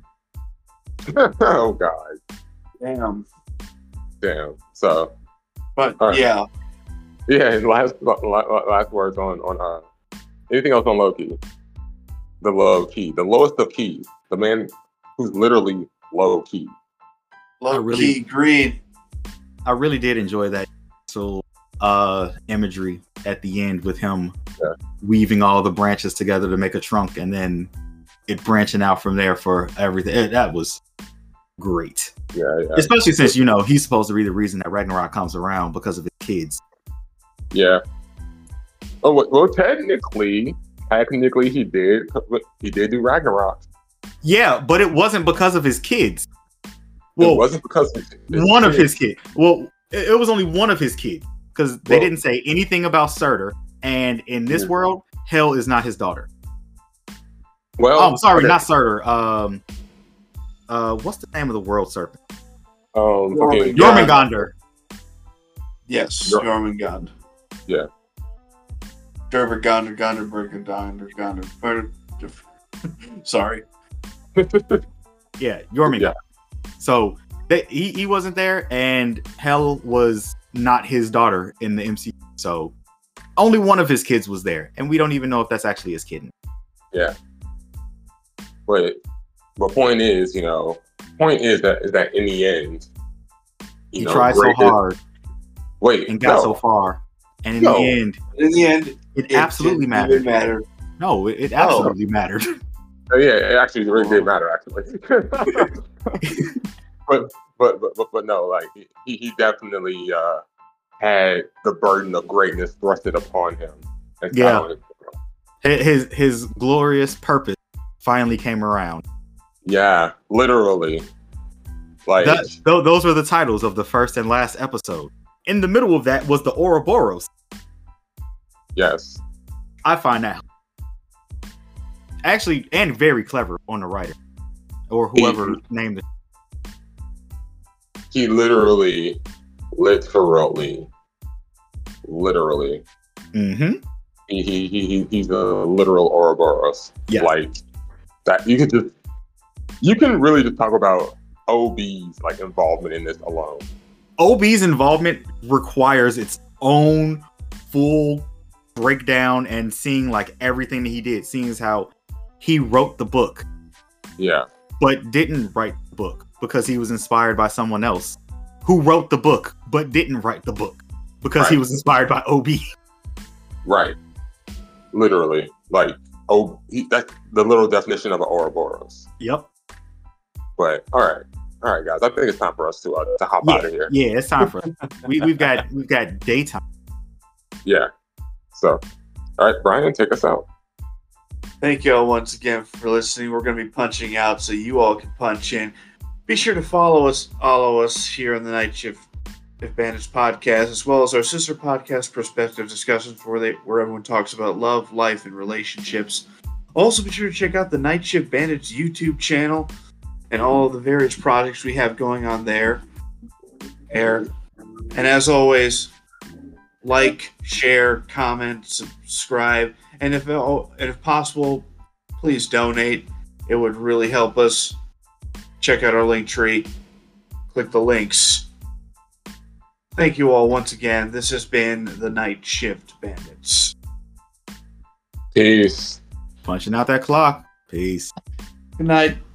Oh, God. Damn. Damn. So. But, right. yeah. Yeah, last, last words on, on uh, anything else on Loki? The low key. The lowest of keys. The man who's literally low key. Low really, key greed. I really did enjoy that. So, uh, imagery at the end with him yeah. weaving all the branches together to make a trunk and then it branching out from there for everything. It, that was great. Yeah, yeah. Especially since, you know, he's supposed to be the reason that Ragnarok comes around because of his kids. Yeah. Oh, well, well technically, technically he did, he did do Ragnarok. Yeah, but it wasn't because of his kids. Well, it wasn't because of his one kids. of his kids. Well, it, it was only one of his kids. Because they well, didn't say anything about Surtur, and in this yeah. world, Hel is not his daughter. Well, oh, I'm sorry, okay. not Surtur. Um, uh, what's the name of the world serpent? Um, okay, Jormungandr. Yes, Yor- Jormungandr. Yeah. Jormungandr, Gondr, Burgundandr, Gondr. Sorry. Yeah, Jormungandr. Yeah. So they, he he wasn't there, and Hel was not his daughter in the M C U. So only one of his kids was there, and we don't even know if that's actually his kid. Yeah. But the point is, you know, point is that is that in the end, he know, tried so hard. Wait, and got no. so far, and in no. the end, in the end, it, it absolutely it mattered. mattered. No, it, it absolutely no. mattered. Oh, yeah, it actually really did matter. Actually, but, but but but but no, like he he definitely uh, had the burden of greatness thrusted upon him. And yeah, his his glorious purpose finally came around. Yeah, literally. Like that, th- those were the titles of the first and last episode. In the middle of that was the Ouroboros. Yes, I find that actually and very clever on the writer or whoever he, named it. He literally, literally, literally. Mm-hmm. He, he he he's a literal Ouroboros. Yeah. Like that. You could just you can really just talk about O B's like involvement in this alone. O B's involvement requires its own full breakdown and seeing like everything that he did, seeing as how he wrote the book. Yeah. But didn't write the book because he was inspired by someone else who wrote the book but didn't write the book because right. he was inspired by O B. Right. Literally. Like, oh, he, that's the literal definition of an Ouroboros. Yep. But all right. All right, guys. I think it's time for us to uh, to hop yeah, out of here. Yeah, it's time for us. we we've got we've got daytime. Yeah. So, all right, Brian, take us out. Thank you all once again for listening. We're going to be punching out so you all can punch in. Be sure to follow us, follow us here on the Night Shift Bandits podcast, as well as our sister podcast, Perspective Discussions, where they where everyone talks about love, life, and relationships. Also, be sure to check out the Night Shift Bandits YouTube channel and all of the various projects we have going on there. Air. And as always, like, share, comment, subscribe, and if and if possible, please donate. It would really help us. Check out our link tree. Click the links. Thank you all once again. This has been the Night Shift Bandits. Peace. Punching out that clock. Peace. Good night.